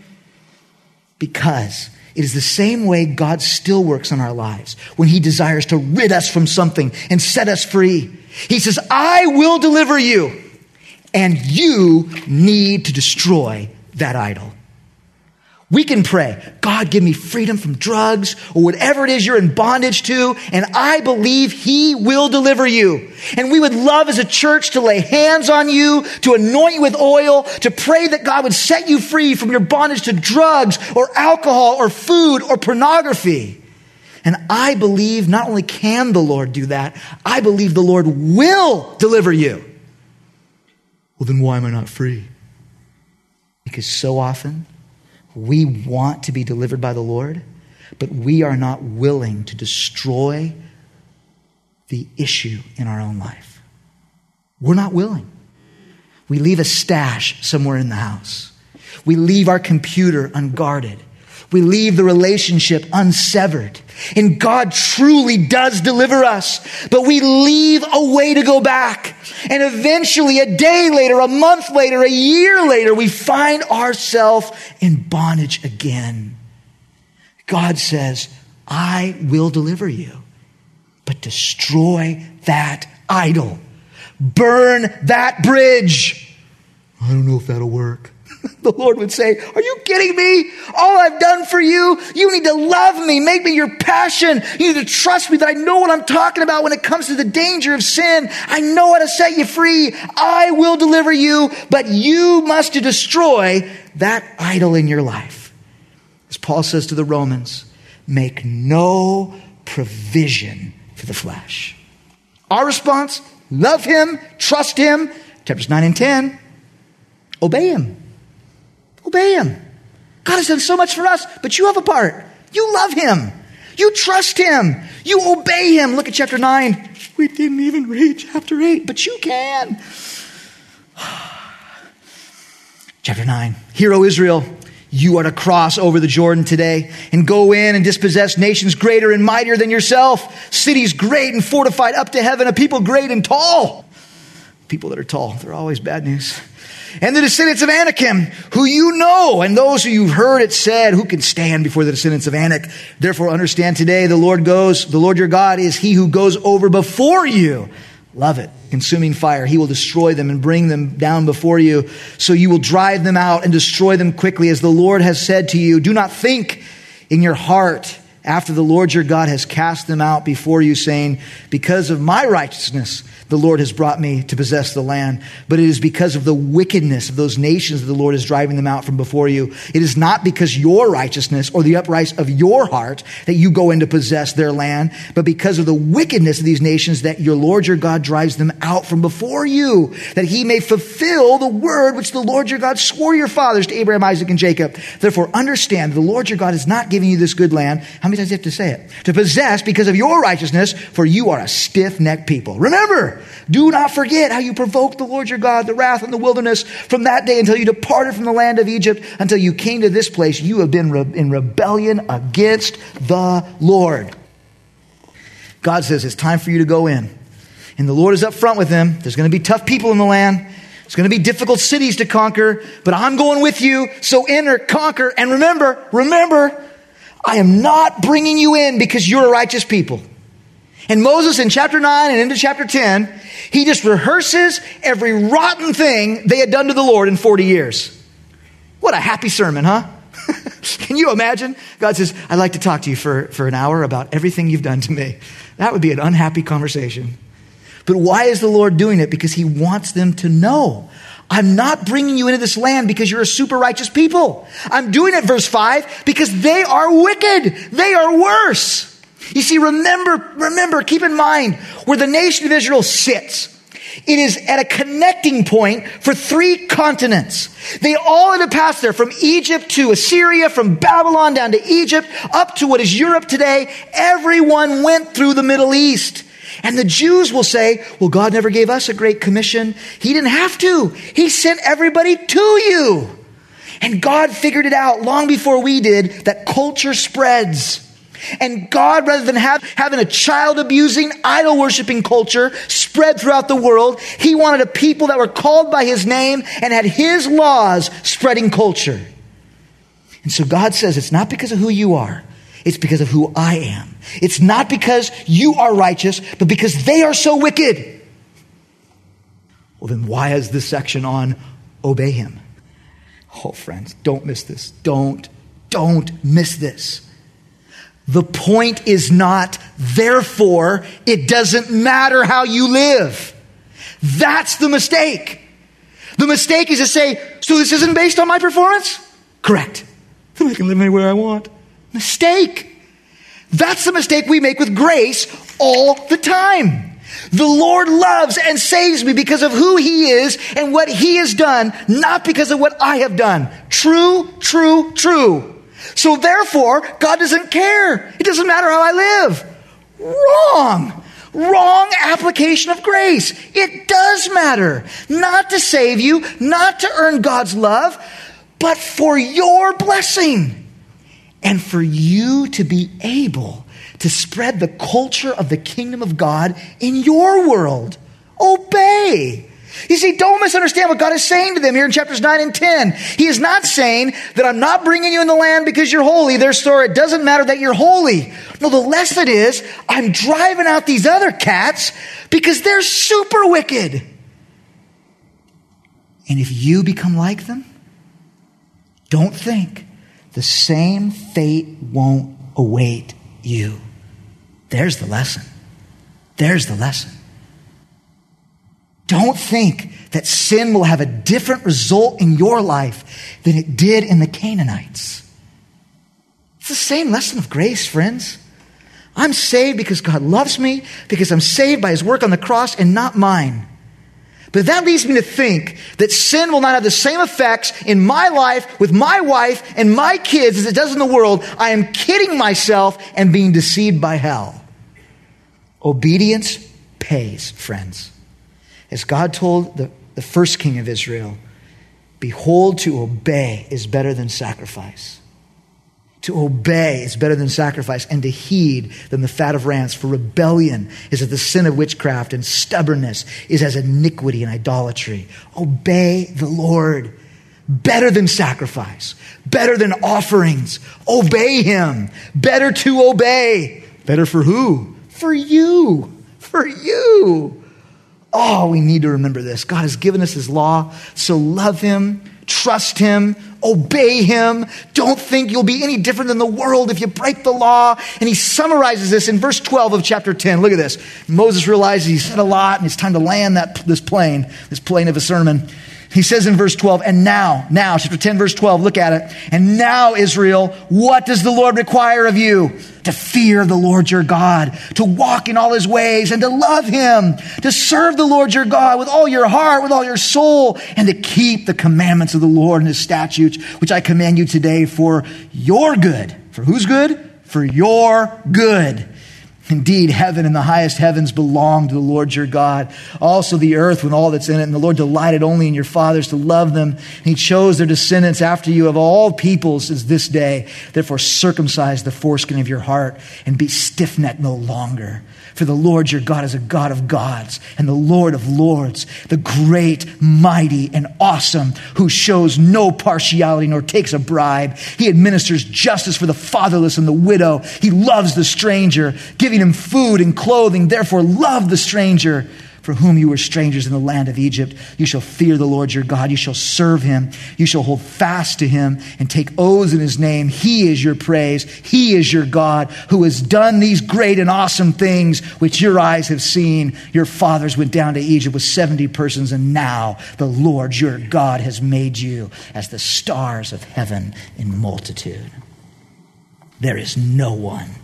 Because it is the same way God still works in our lives when he desires to rid us from something and set us free. He says, I will deliver you, and you need to destroy that idol. We can pray, God, give me freedom from drugs or whatever it is you're in bondage to, and I believe he will deliver you. And we would love as a church to lay hands on you, to anoint you with oil, to pray that God would set you free from your bondage to drugs or alcohol or food or pornography. And I believe not only can the Lord do that, I believe the Lord will deliver you. Well, then why am I not free? Because so often we want to be delivered by the Lord, but we are not willing to destroy the issue in our own life. We're not willing. We leave a stash somewhere in the house. We leave our computer unguarded. We leave the relationship unsevered. And God truly does deliver us, but we leave a way to go back. And eventually, a day later, a month later, a year later, we find ourselves in bondage again. God says, I will deliver you, but destroy that idol. Burn that bridge. I don't know if that'll work. The Lord would say, are you kidding me? All I've done for you, you need to love me, make me your passion. You need to trust me that I know what I'm talking about when it comes to the danger of sin. I know how to set you free. I will deliver you, but you must destroy that idol in your life. As Paul says to the Romans, make no provision for the flesh. Our response, love him, trust him. Chapters nine and ten, obey him. Obey him. God has done so much for us, but you have a part. You love him. You trust him. You obey him. Look at chapter nine. We didn't even read chapter eight, but you can. Chapter nine. Hear, O Israel, you are to cross over the Jordan today and go in and dispossess nations greater and mightier than yourself. Cities great and fortified up to heaven, a people great and tall. People that are tall, they're always bad news. And the descendants of Anakim, who you know, and those who you've heard it said, who can stand before the descendants of Anak? Therefore understand today, the Lord goes, the Lord your God is he who goes over before you. Love it. Consuming fire. He will destroy them and bring them down before you. So you will drive them out and destroy them quickly. As the Lord has said to you, do not think in your heart after the Lord your God has cast them out before you, saying, because of my righteousness, the Lord has brought me to possess the land. But it is because of the wickedness of those nations that the Lord is driving them out from before you. It is not because your righteousness or the uprightness of your heart that you go in to possess their land, but because of the wickedness of these nations that your Lord your God drives them out from before you, that he may fulfill the word which the Lord your God swore your fathers to Abraham, Isaac, and Jacob. Therefore understand, the Lord your God is not giving you this good land. How many times do you have to say it? To possess because of your righteousness, for you are a stiff-necked people. Remember, do not forget how you provoked the Lord your God, the wrath in the wilderness from that day until you departed from the land of Egypt, until you came to this place. You have been re- in rebellion against the Lord. God says it's time for you to go in. And the Lord is up front with them. There's going to be tough people in the land. It's going to be difficult cities to conquer, but I'm going with you. So enter, conquer, and remember, remember, I am not bringing you in because you're a righteous people. And Moses in chapter nine and into chapter ten, he just rehearses every rotten thing they had done to the Lord in forty years. What a happy sermon, huh? Can you imagine? God says, I'd like to talk to you for, for an hour about everything you've done to me. That would be an unhappy conversation. But why is the Lord doing it? Because he wants them to know, I'm not bringing you into this land because you're a super righteous people. I'm doing it, verse five, because they are wicked. They are worse. You see, remember, remember, keep in mind where the nation of Israel sits. It is at a connecting point for three continents. They all had to pass there, from Egypt to Assyria, from Babylon down to Egypt, up to what is Europe today. Everyone went through the Middle East. And the Jews will say, well, God never gave us a great commission. He didn't have to. He sent everybody to you. And God figured it out long before we did that culture spreads. And God, rather than have, having a child-abusing, idol-worshiping culture spread throughout the world, he wanted a people that were called by his name and had his laws spreading culture. And so God says, it's not because of who you are. It's because of who I am. It's not because you are righteous, but because they are so wicked. Well, then why is this section on obey him? Oh, friends, don't miss this. Don't, don't miss this. The point is not, therefore, it doesn't matter how you live. That's the mistake. The mistake is to say, so this isn't based on my performance? Correct. Then I can live anywhere I want. Mistake. That's the mistake we make with grace all the time. The Lord loves and saves me because of who he is and what he has done, not because of what I have done. True, true, true. So therefore, God doesn't care. It doesn't matter how I live. Wrong. Wrong application of grace. It does matter. Not to save you, not to earn God's love, but for your blessing. And for you to be able to spread the culture of the kingdom of God in your world. Obey. You see, don't misunderstand what God is saying to them here in chapters nine and ten. He is not saying that I'm not bringing you in the land because you're holy. Therefore, it doesn't matter that you're holy. No, the lesson is I'm driving out these other cats because they're super wicked. And if you become like them, don't think the same fate won't await you. There's the lesson. There's the lesson. Don't think that sin will have a different result in your life than it did in the Canaanites. It's the same lesson of grace, friends. I'm saved because God loves me, because I'm saved by his work on the cross and not mine. But that leads me to think that sin will not have the same effects in my life with my wife and my kids as it does in the world. I am kidding myself and being deceived by hell. Obedience pays, friends. As God told the, the first king of Israel, behold, to obey is better than sacrifice. To obey is better than sacrifice, and to heed than the fat of rams. For rebellion is as the sin of witchcraft, and stubbornness is as iniquity and idolatry. Obey the Lord. Better than sacrifice. Better than offerings. Obey him. Better to obey. Better for who? For you. For you. Oh, we need to remember this. God has given us his law, so love him, trust him, obey him. Don't think you'll be any different than the world if you break the law. And he summarizes this in verse twelve of chapter ten. Look at this. Moses realizes he said a lot and it's time to land that this plane, this plane of a sermon. He says in verse twelve, and now, now, chapter ten, verse twelve, look at it. And now, Israel, what does the Lord require of you? To fear the Lord your God, to walk in all his ways, and to love him, to serve the Lord your God with all your heart, with all your soul, and to keep the commandments of the Lord and his statutes, which I command you today for your good. For whose good? For your good. Indeed, heaven and the highest heavens belong to the Lord your God. Also the earth with all that's in it. And the Lord delighted only in your fathers to love them. And he chose their descendants after you of all peoples as this day. Therefore circumcise the foreskin of your heart and be stiff-necked no longer. For the Lord your God is a God of gods and the Lord of lords, the great, mighty, and awesome, who shows no partiality nor takes a bribe. He administers justice for the fatherless and the widow. He loves the stranger, giving him food and clothing. Therefore love the stranger, for whom you were strangers in the land of Egypt. You shall fear the Lord your God. You shall serve him. You shall hold fast to him and take oaths in his name. He is your praise. He is your God, who has done these great and awesome things which your eyes have seen. Your fathers went down to Egypt with seventy persons, and now the Lord your God has made you as the stars of heaven in multitude. There is no one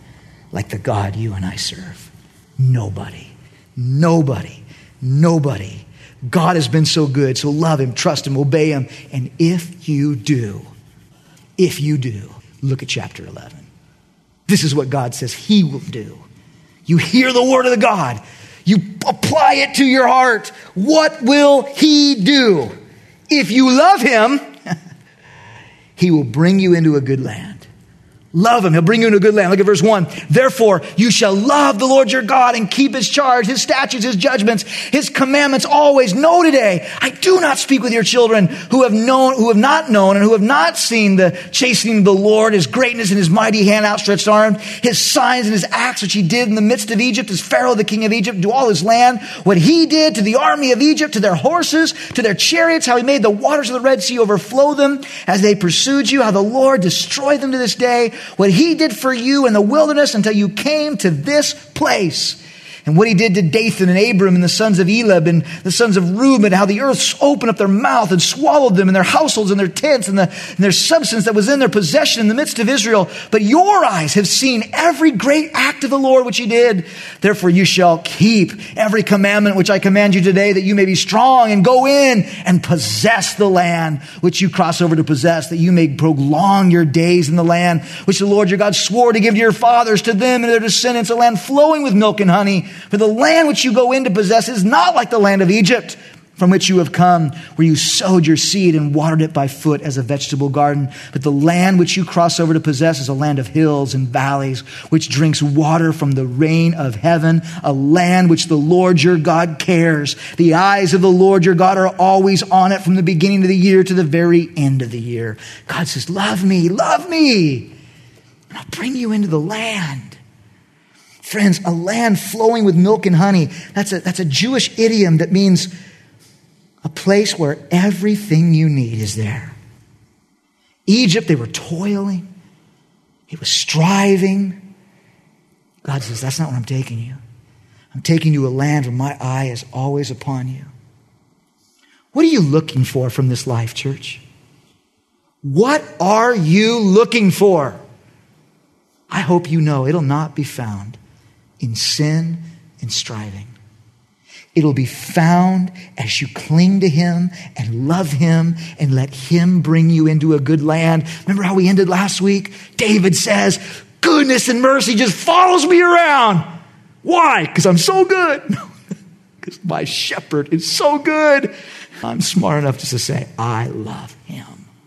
like the God you and I serve? Nobody. Nobody. Nobody. God has been so good, so love him, trust him, obey him. And if you do, if you do, look at chapter eleven. This is what God says he will do. You hear the word of the God. You apply it to your heart. What will he do? If you love him, he will bring you into a good land. Love him. He'll bring you into a good land. Look at verse one. Therefore, you shall love the Lord your God and keep his charge, his statutes, his judgments, his commandments always. Know today, I do not speak with your children who have known, who have not known and who have not seen the chastening of the Lord, his greatness and his mighty hand, outstretched arm, his signs and his acts, which he did in the midst of Egypt, as Pharaoh, the king of Egypt, to all his land, what he did to the army of Egypt, to their horses, to their chariots, how he made the waters of the Red Sea overflow them as they pursued you, how the Lord destroyed them to this day, what he did for you in the wilderness until you came to this place. And what he did to Dathan and Abiram and the sons of Elab and the sons of Reuben, how the earth opened up their mouth and swallowed them and their households and their tents and, the, and their substance that was in their possession in the midst of Israel. But your eyes have seen every great act of the Lord which he did. Therefore you shall keep every commandment which I command you today, that you may be strong and go in and possess the land which you cross over to possess, that you may prolong your days in the land which the Lord your God swore to give to your fathers, to them and their descendants, a land flowing with milk and honey. For the land which you go in to possess is not like the land of Egypt, from which you have come, where you sowed your seed and watered it by foot as a vegetable garden. But the land which you cross over to possess is a land of hills and valleys, which drinks water from the rain of heaven, a land which the Lord your God cares. The eyes of the Lord your God are always on it, from the beginning of the year to the very end of the year. God says, love me, love me, and I'll bring you into the land. Friends, a land flowing with milk and honey. That's a, that's a Jewish idiom that means a place where everything you need is there. Egypt, they were toiling. It was striving. God says, that's not where I'm taking you. I'm taking you to a land where my eye is always upon you. What are you looking for from this life, church? What are you looking for? I hope you know it'll not be found in sin and striving. It'll be found as you cling to him and love him and let him bring you into a good land. Remember how we ended last week? David says, goodness and mercy just follows me around. Why? Because I'm so good. Because my shepherd is so good. I'm smart enough just to say, I love him.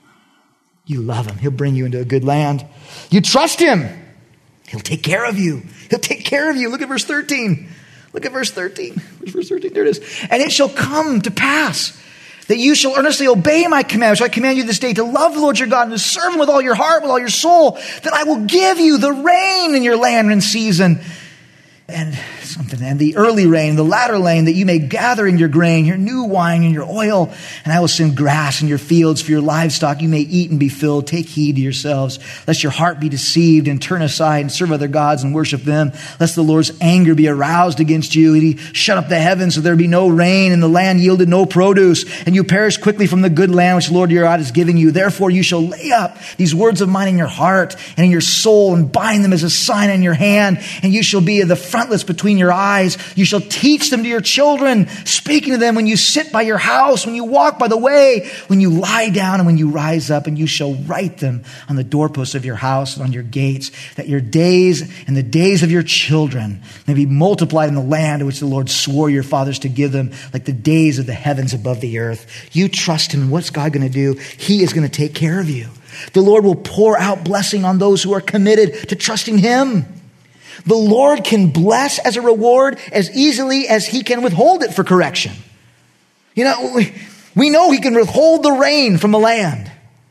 You love him. He'll bring you into a good land. You trust him. He'll take care of you. He'll take care of you. Look at verse thirteen. Look at verse thirteen. Where's verse thirteen? There it is. And it shall come to pass that you shall earnestly obey my commandments, which I command you this day, to love the Lord your God and to serve him with all your heart, with all your soul. Then I will give you the rain in your land in season. And something, and the early rain, the latter rain, that you may gather in your grain, your new wine and your oil. And I will send grass in your fields for your livestock. You may eat and be filled. Take heed to yourselves, lest your heart be deceived and turn aside and serve other gods and worship them, lest the Lord's anger be aroused against you. And he shut up the heavens so there be no rain, and the land yielded no produce, and you perish quickly from the good land which the Lord your God is giving you. Therefore you shall lay up these words of mine in your heart and in your soul, and bind them as a sign in your hand, and you shall be the frontlets between your eyes. You shall teach them to your children, speaking to them when you sit by your house, when you walk by the way, when you lie down and when you rise up, and you shall write them on the doorposts of your house and on your gates, that your days and the days of your children may be multiplied in the land to which the Lord swore your fathers to give them, like the days of the heavens above the earth. You trust him, and what's God going to do? He is going to take care of you. The Lord will pour out blessing on those who are committed to trusting him. The Lord can bless as a reward as easily as he can withhold it for correction. You know, we, we know he can withhold the rain from the land.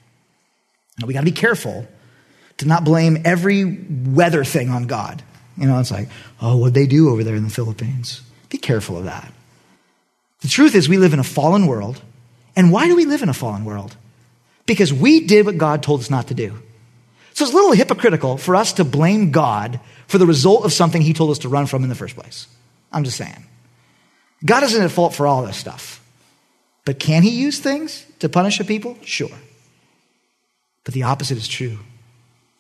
Now, we got to be careful to not blame every weather thing on God. You know, it's like, oh, what'd they do over there in the Philippines? Be careful of that. The truth is, we live in a fallen world. And why do we live in a fallen world? Because we did what God told us not to do. So it's a little hypocritical for us to blame God for the result of something he told us to run from in the first place. I'm just saying. God isn't at fault for all this stuff. But can he use things to punish a people? Sure. But the opposite is true.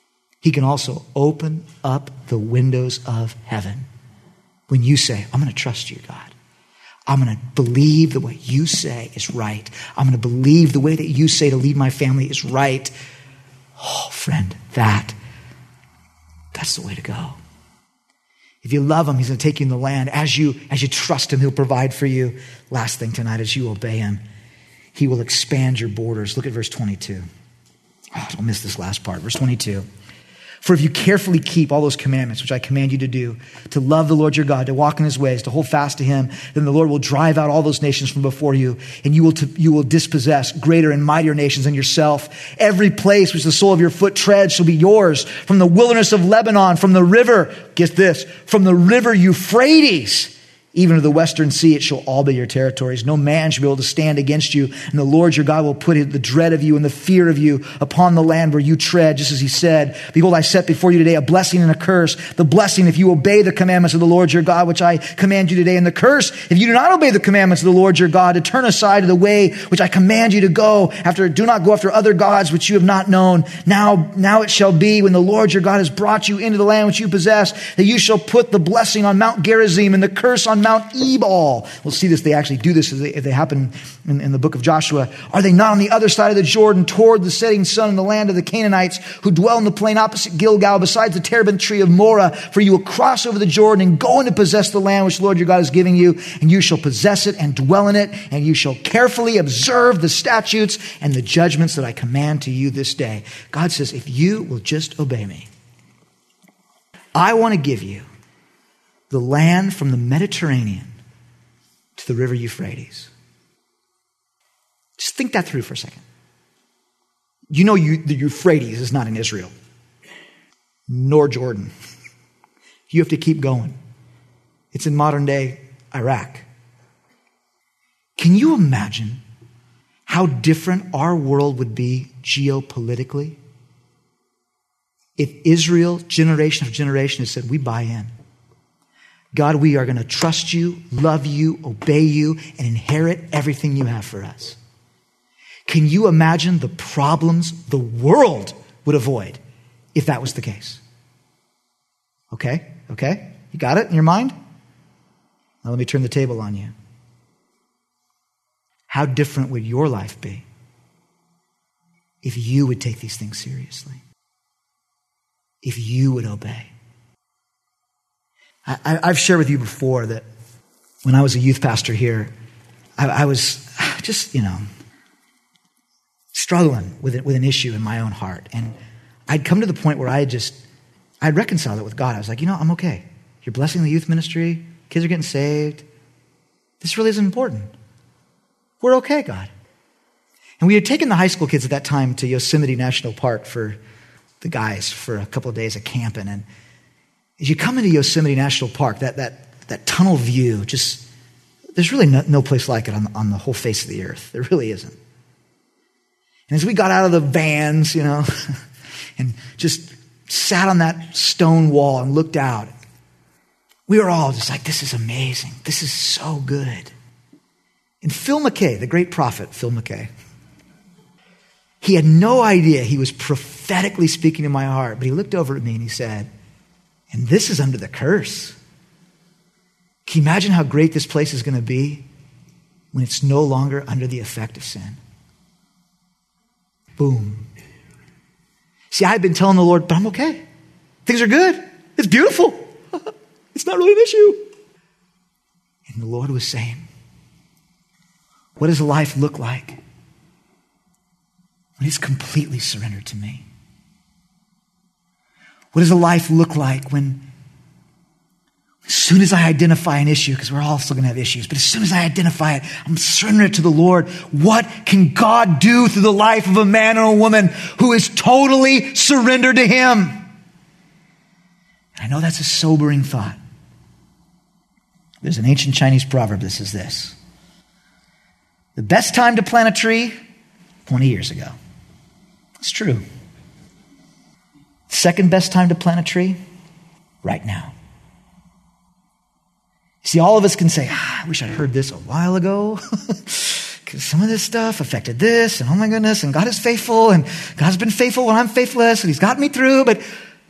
He can also open up the windows of heaven when you say, I'm going to trust you, God. I'm going to believe that what you say is right. I'm going to believe the way that you say to lead my family is right. Oh, friend, that, that's the way to go. If you love him, he's going to take you in the land. As you, as you trust him, he'll provide for you. Last thing tonight, as you obey him, he will expand your borders. Look at verse twenty-two. Oh, don't miss this last part. Verse twenty-two. For if you carefully keep all those commandments, which I command you to do, to love the Lord your God, to walk in his ways, to hold fast to him, then the Lord will drive out all those nations from before you, and you will, to, you will dispossess greater and mightier nations than yourself. Every place which the sole of your foot treads shall be yours, from the wilderness of Lebanon, from the river, get this, from the river Euphrates, even to the western sea, it shall all be your territories. No man shall be able to stand against you. And the Lord your God will put the dread of you and the fear of you upon the land where you tread, just as he said, behold, I set before you today a blessing and a curse. The blessing if you obey the commandments of the Lord your God, which I command you today. And the curse if you do not obey the commandments of the Lord your God, to turn aside to the way which I command you to go after, do not go after other gods which you have not known. Now, now it shall be when the Lord your God has brought you into the land which you possess, that you shall put the blessing on Mount Gerizim and the curse on Mount Ebal. We'll see this. They actually do this as they, if they happen in, in the book of Joshua. Are they not on the other side of the Jordan toward the setting sun in the land of the Canaanites who dwell in the plain opposite Gilgal besides the terebinth tree of Morah? For you will cross over the Jordan and go in to possess the land which the Lord your God is giving you, and you shall possess it and dwell in it, and you shall carefully observe the statutes and the judgments that I command to you this day. God says, if you will just obey me, I want to give you the land from the Mediterranean to the river Euphrates. Just think that through for a second. You know you, the Euphrates is not in Israel, nor Jordan. You have to keep going. It's in modern day Iraq. Can you imagine how different our world would be geopolitically if Israel, generation of generation, has said, we buy in. God, we are going to trust you, love you, obey you, and inherit everything you have for us. Can you imagine the problems the world would avoid if that was the case? Okay, okay. You got it in your mind? Now let me turn the table on you. How different would your life be if you would take these things seriously? If you would obey? I, I've shared with you before that when I was a youth pastor here, I, I was just, you know, struggling with it, with an issue in my own heart. And I'd come to the point where I had just, I'd reconciled it with God. I was like, you know, I'm okay. You're blessing the youth ministry. Kids are getting saved. This really isn't important. We're okay, God. And we had taken the high school kids at that time to Yosemite National Park for the guys for a couple of days of camping. And as you come into Yosemite National Park, that that that tunnel view, just, there's really no, no place like it on, on the whole face of the earth. There really isn't. And as we got out of the vans, you know, and just sat on that stone wall and looked out, we were all just like, this is amazing. This is so good. And Phil McKay, the great prophet, Phil McKay, he had no idea he was prophetically speaking to my heart, but he looked over at me and he said, and this is under the curse. Can you imagine how great this place is going to be when it's no longer under the effect of sin? Boom. See, I had been telling the Lord, but I'm okay. Things are good. It's beautiful. It's not really an issue. And the Lord was saying, what does life look like when it's completely surrendered to me? What does a life look like when, as soon as I identify an issue, because we're all still going to have issues, but as soon as I identify it, I'm surrendering it to the Lord. What can God do through the life of a man or a woman who is totally surrendered to Him? And I know that's a sobering thought. There's an ancient Chinese proverb that says this: the best time to plant a tree, twenty years ago. It's true. Second best time to plant a tree, right now. See, all of us can say, ah, I wish I'd heard this a while ago, because some of this stuff affected this, and oh my goodness, and God is faithful, and God's been faithful when I'm faithless, and He's got me through, but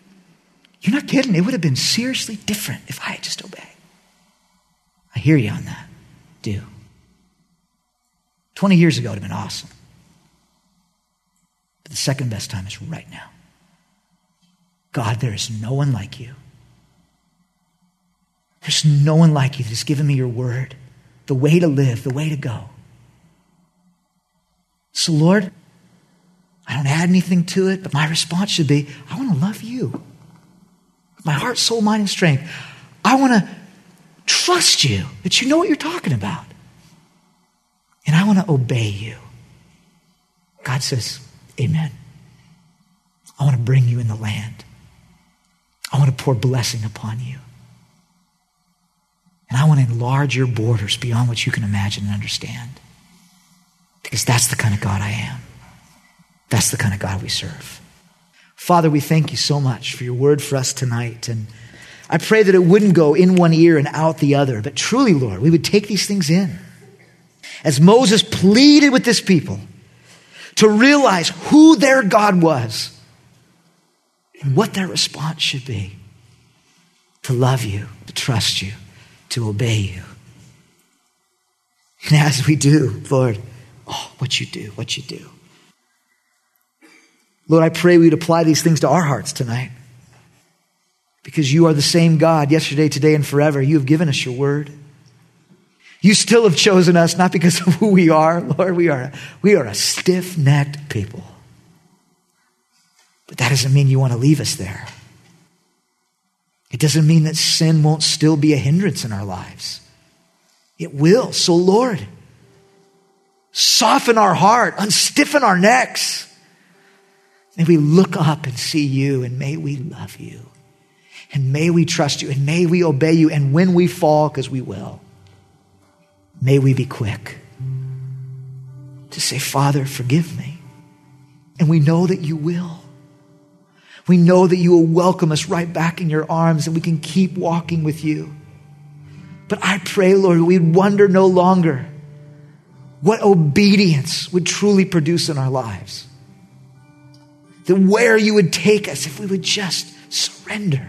You're not kidding. It would have been seriously different if I had just obeyed. I hear you on that. Do. twenty years ago, it would have been awesome. But the second best time is right now. God, there is no one like you. There's no one like you that has given me your word, the way to live, the way to go. So Lord, I don't add anything to it, but my response should be, I want to love you. My heart, soul, mind, and strength. I want to trust you that you know what you're talking about. And I want to obey you. God says, amen. I want to bring you in the land. I want to pour blessing upon you. And I want to enlarge your borders beyond what you can imagine and understand. Because that's the kind of God I am. That's the kind of God we serve. Father, we thank you so much for your word for us tonight. And I pray that it wouldn't go in one ear and out the other, but truly, Lord, we would take these things in. As Moses pleaded with this people to realize who their God was and what their response should be. To love you, to trust you, to obey you. And as we do, Lord, oh, what you do, what you do. Lord, I pray we'd apply these things to our hearts tonight. Because you are the same God yesterday, today, and forever. You have given us your word. You still have chosen us, not because of who we are. Lord, we are, we are a stiff-necked people. But that doesn't mean you want to leave us there. It doesn't mean that sin won't still be a hindrance in our lives. It will. So Lord, soften our heart, unstiffen our necks. May we look up and see you, and may we love you. And may we trust you, and may we obey you. And when we fall, because we will, may we be quick to say, Father, forgive me. And we know that you will. We know that you will welcome us right back in your arms, and we can keep walking with you. But I pray, Lord, we'd wonder no longer what obedience would truly produce in our lives. That where you would take us if we would just surrender.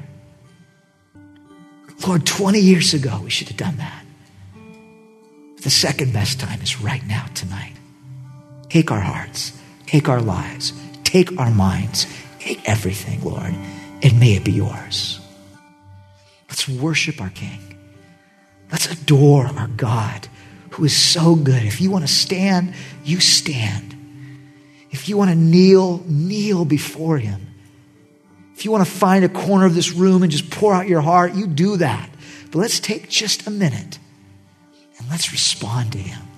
Lord, twenty years ago, we should have done that. The second best time is right now, tonight. Take our hearts, take our lives, take our minds, take everything, Lord, and may it be yours. Let's worship our King. Let's adore our God who is so good. If you want to stand, you stand. If you want to kneel, kneel before him. If you want to find a corner of this room and just pour out your heart, you do that. But let's take just a minute and let's respond to him.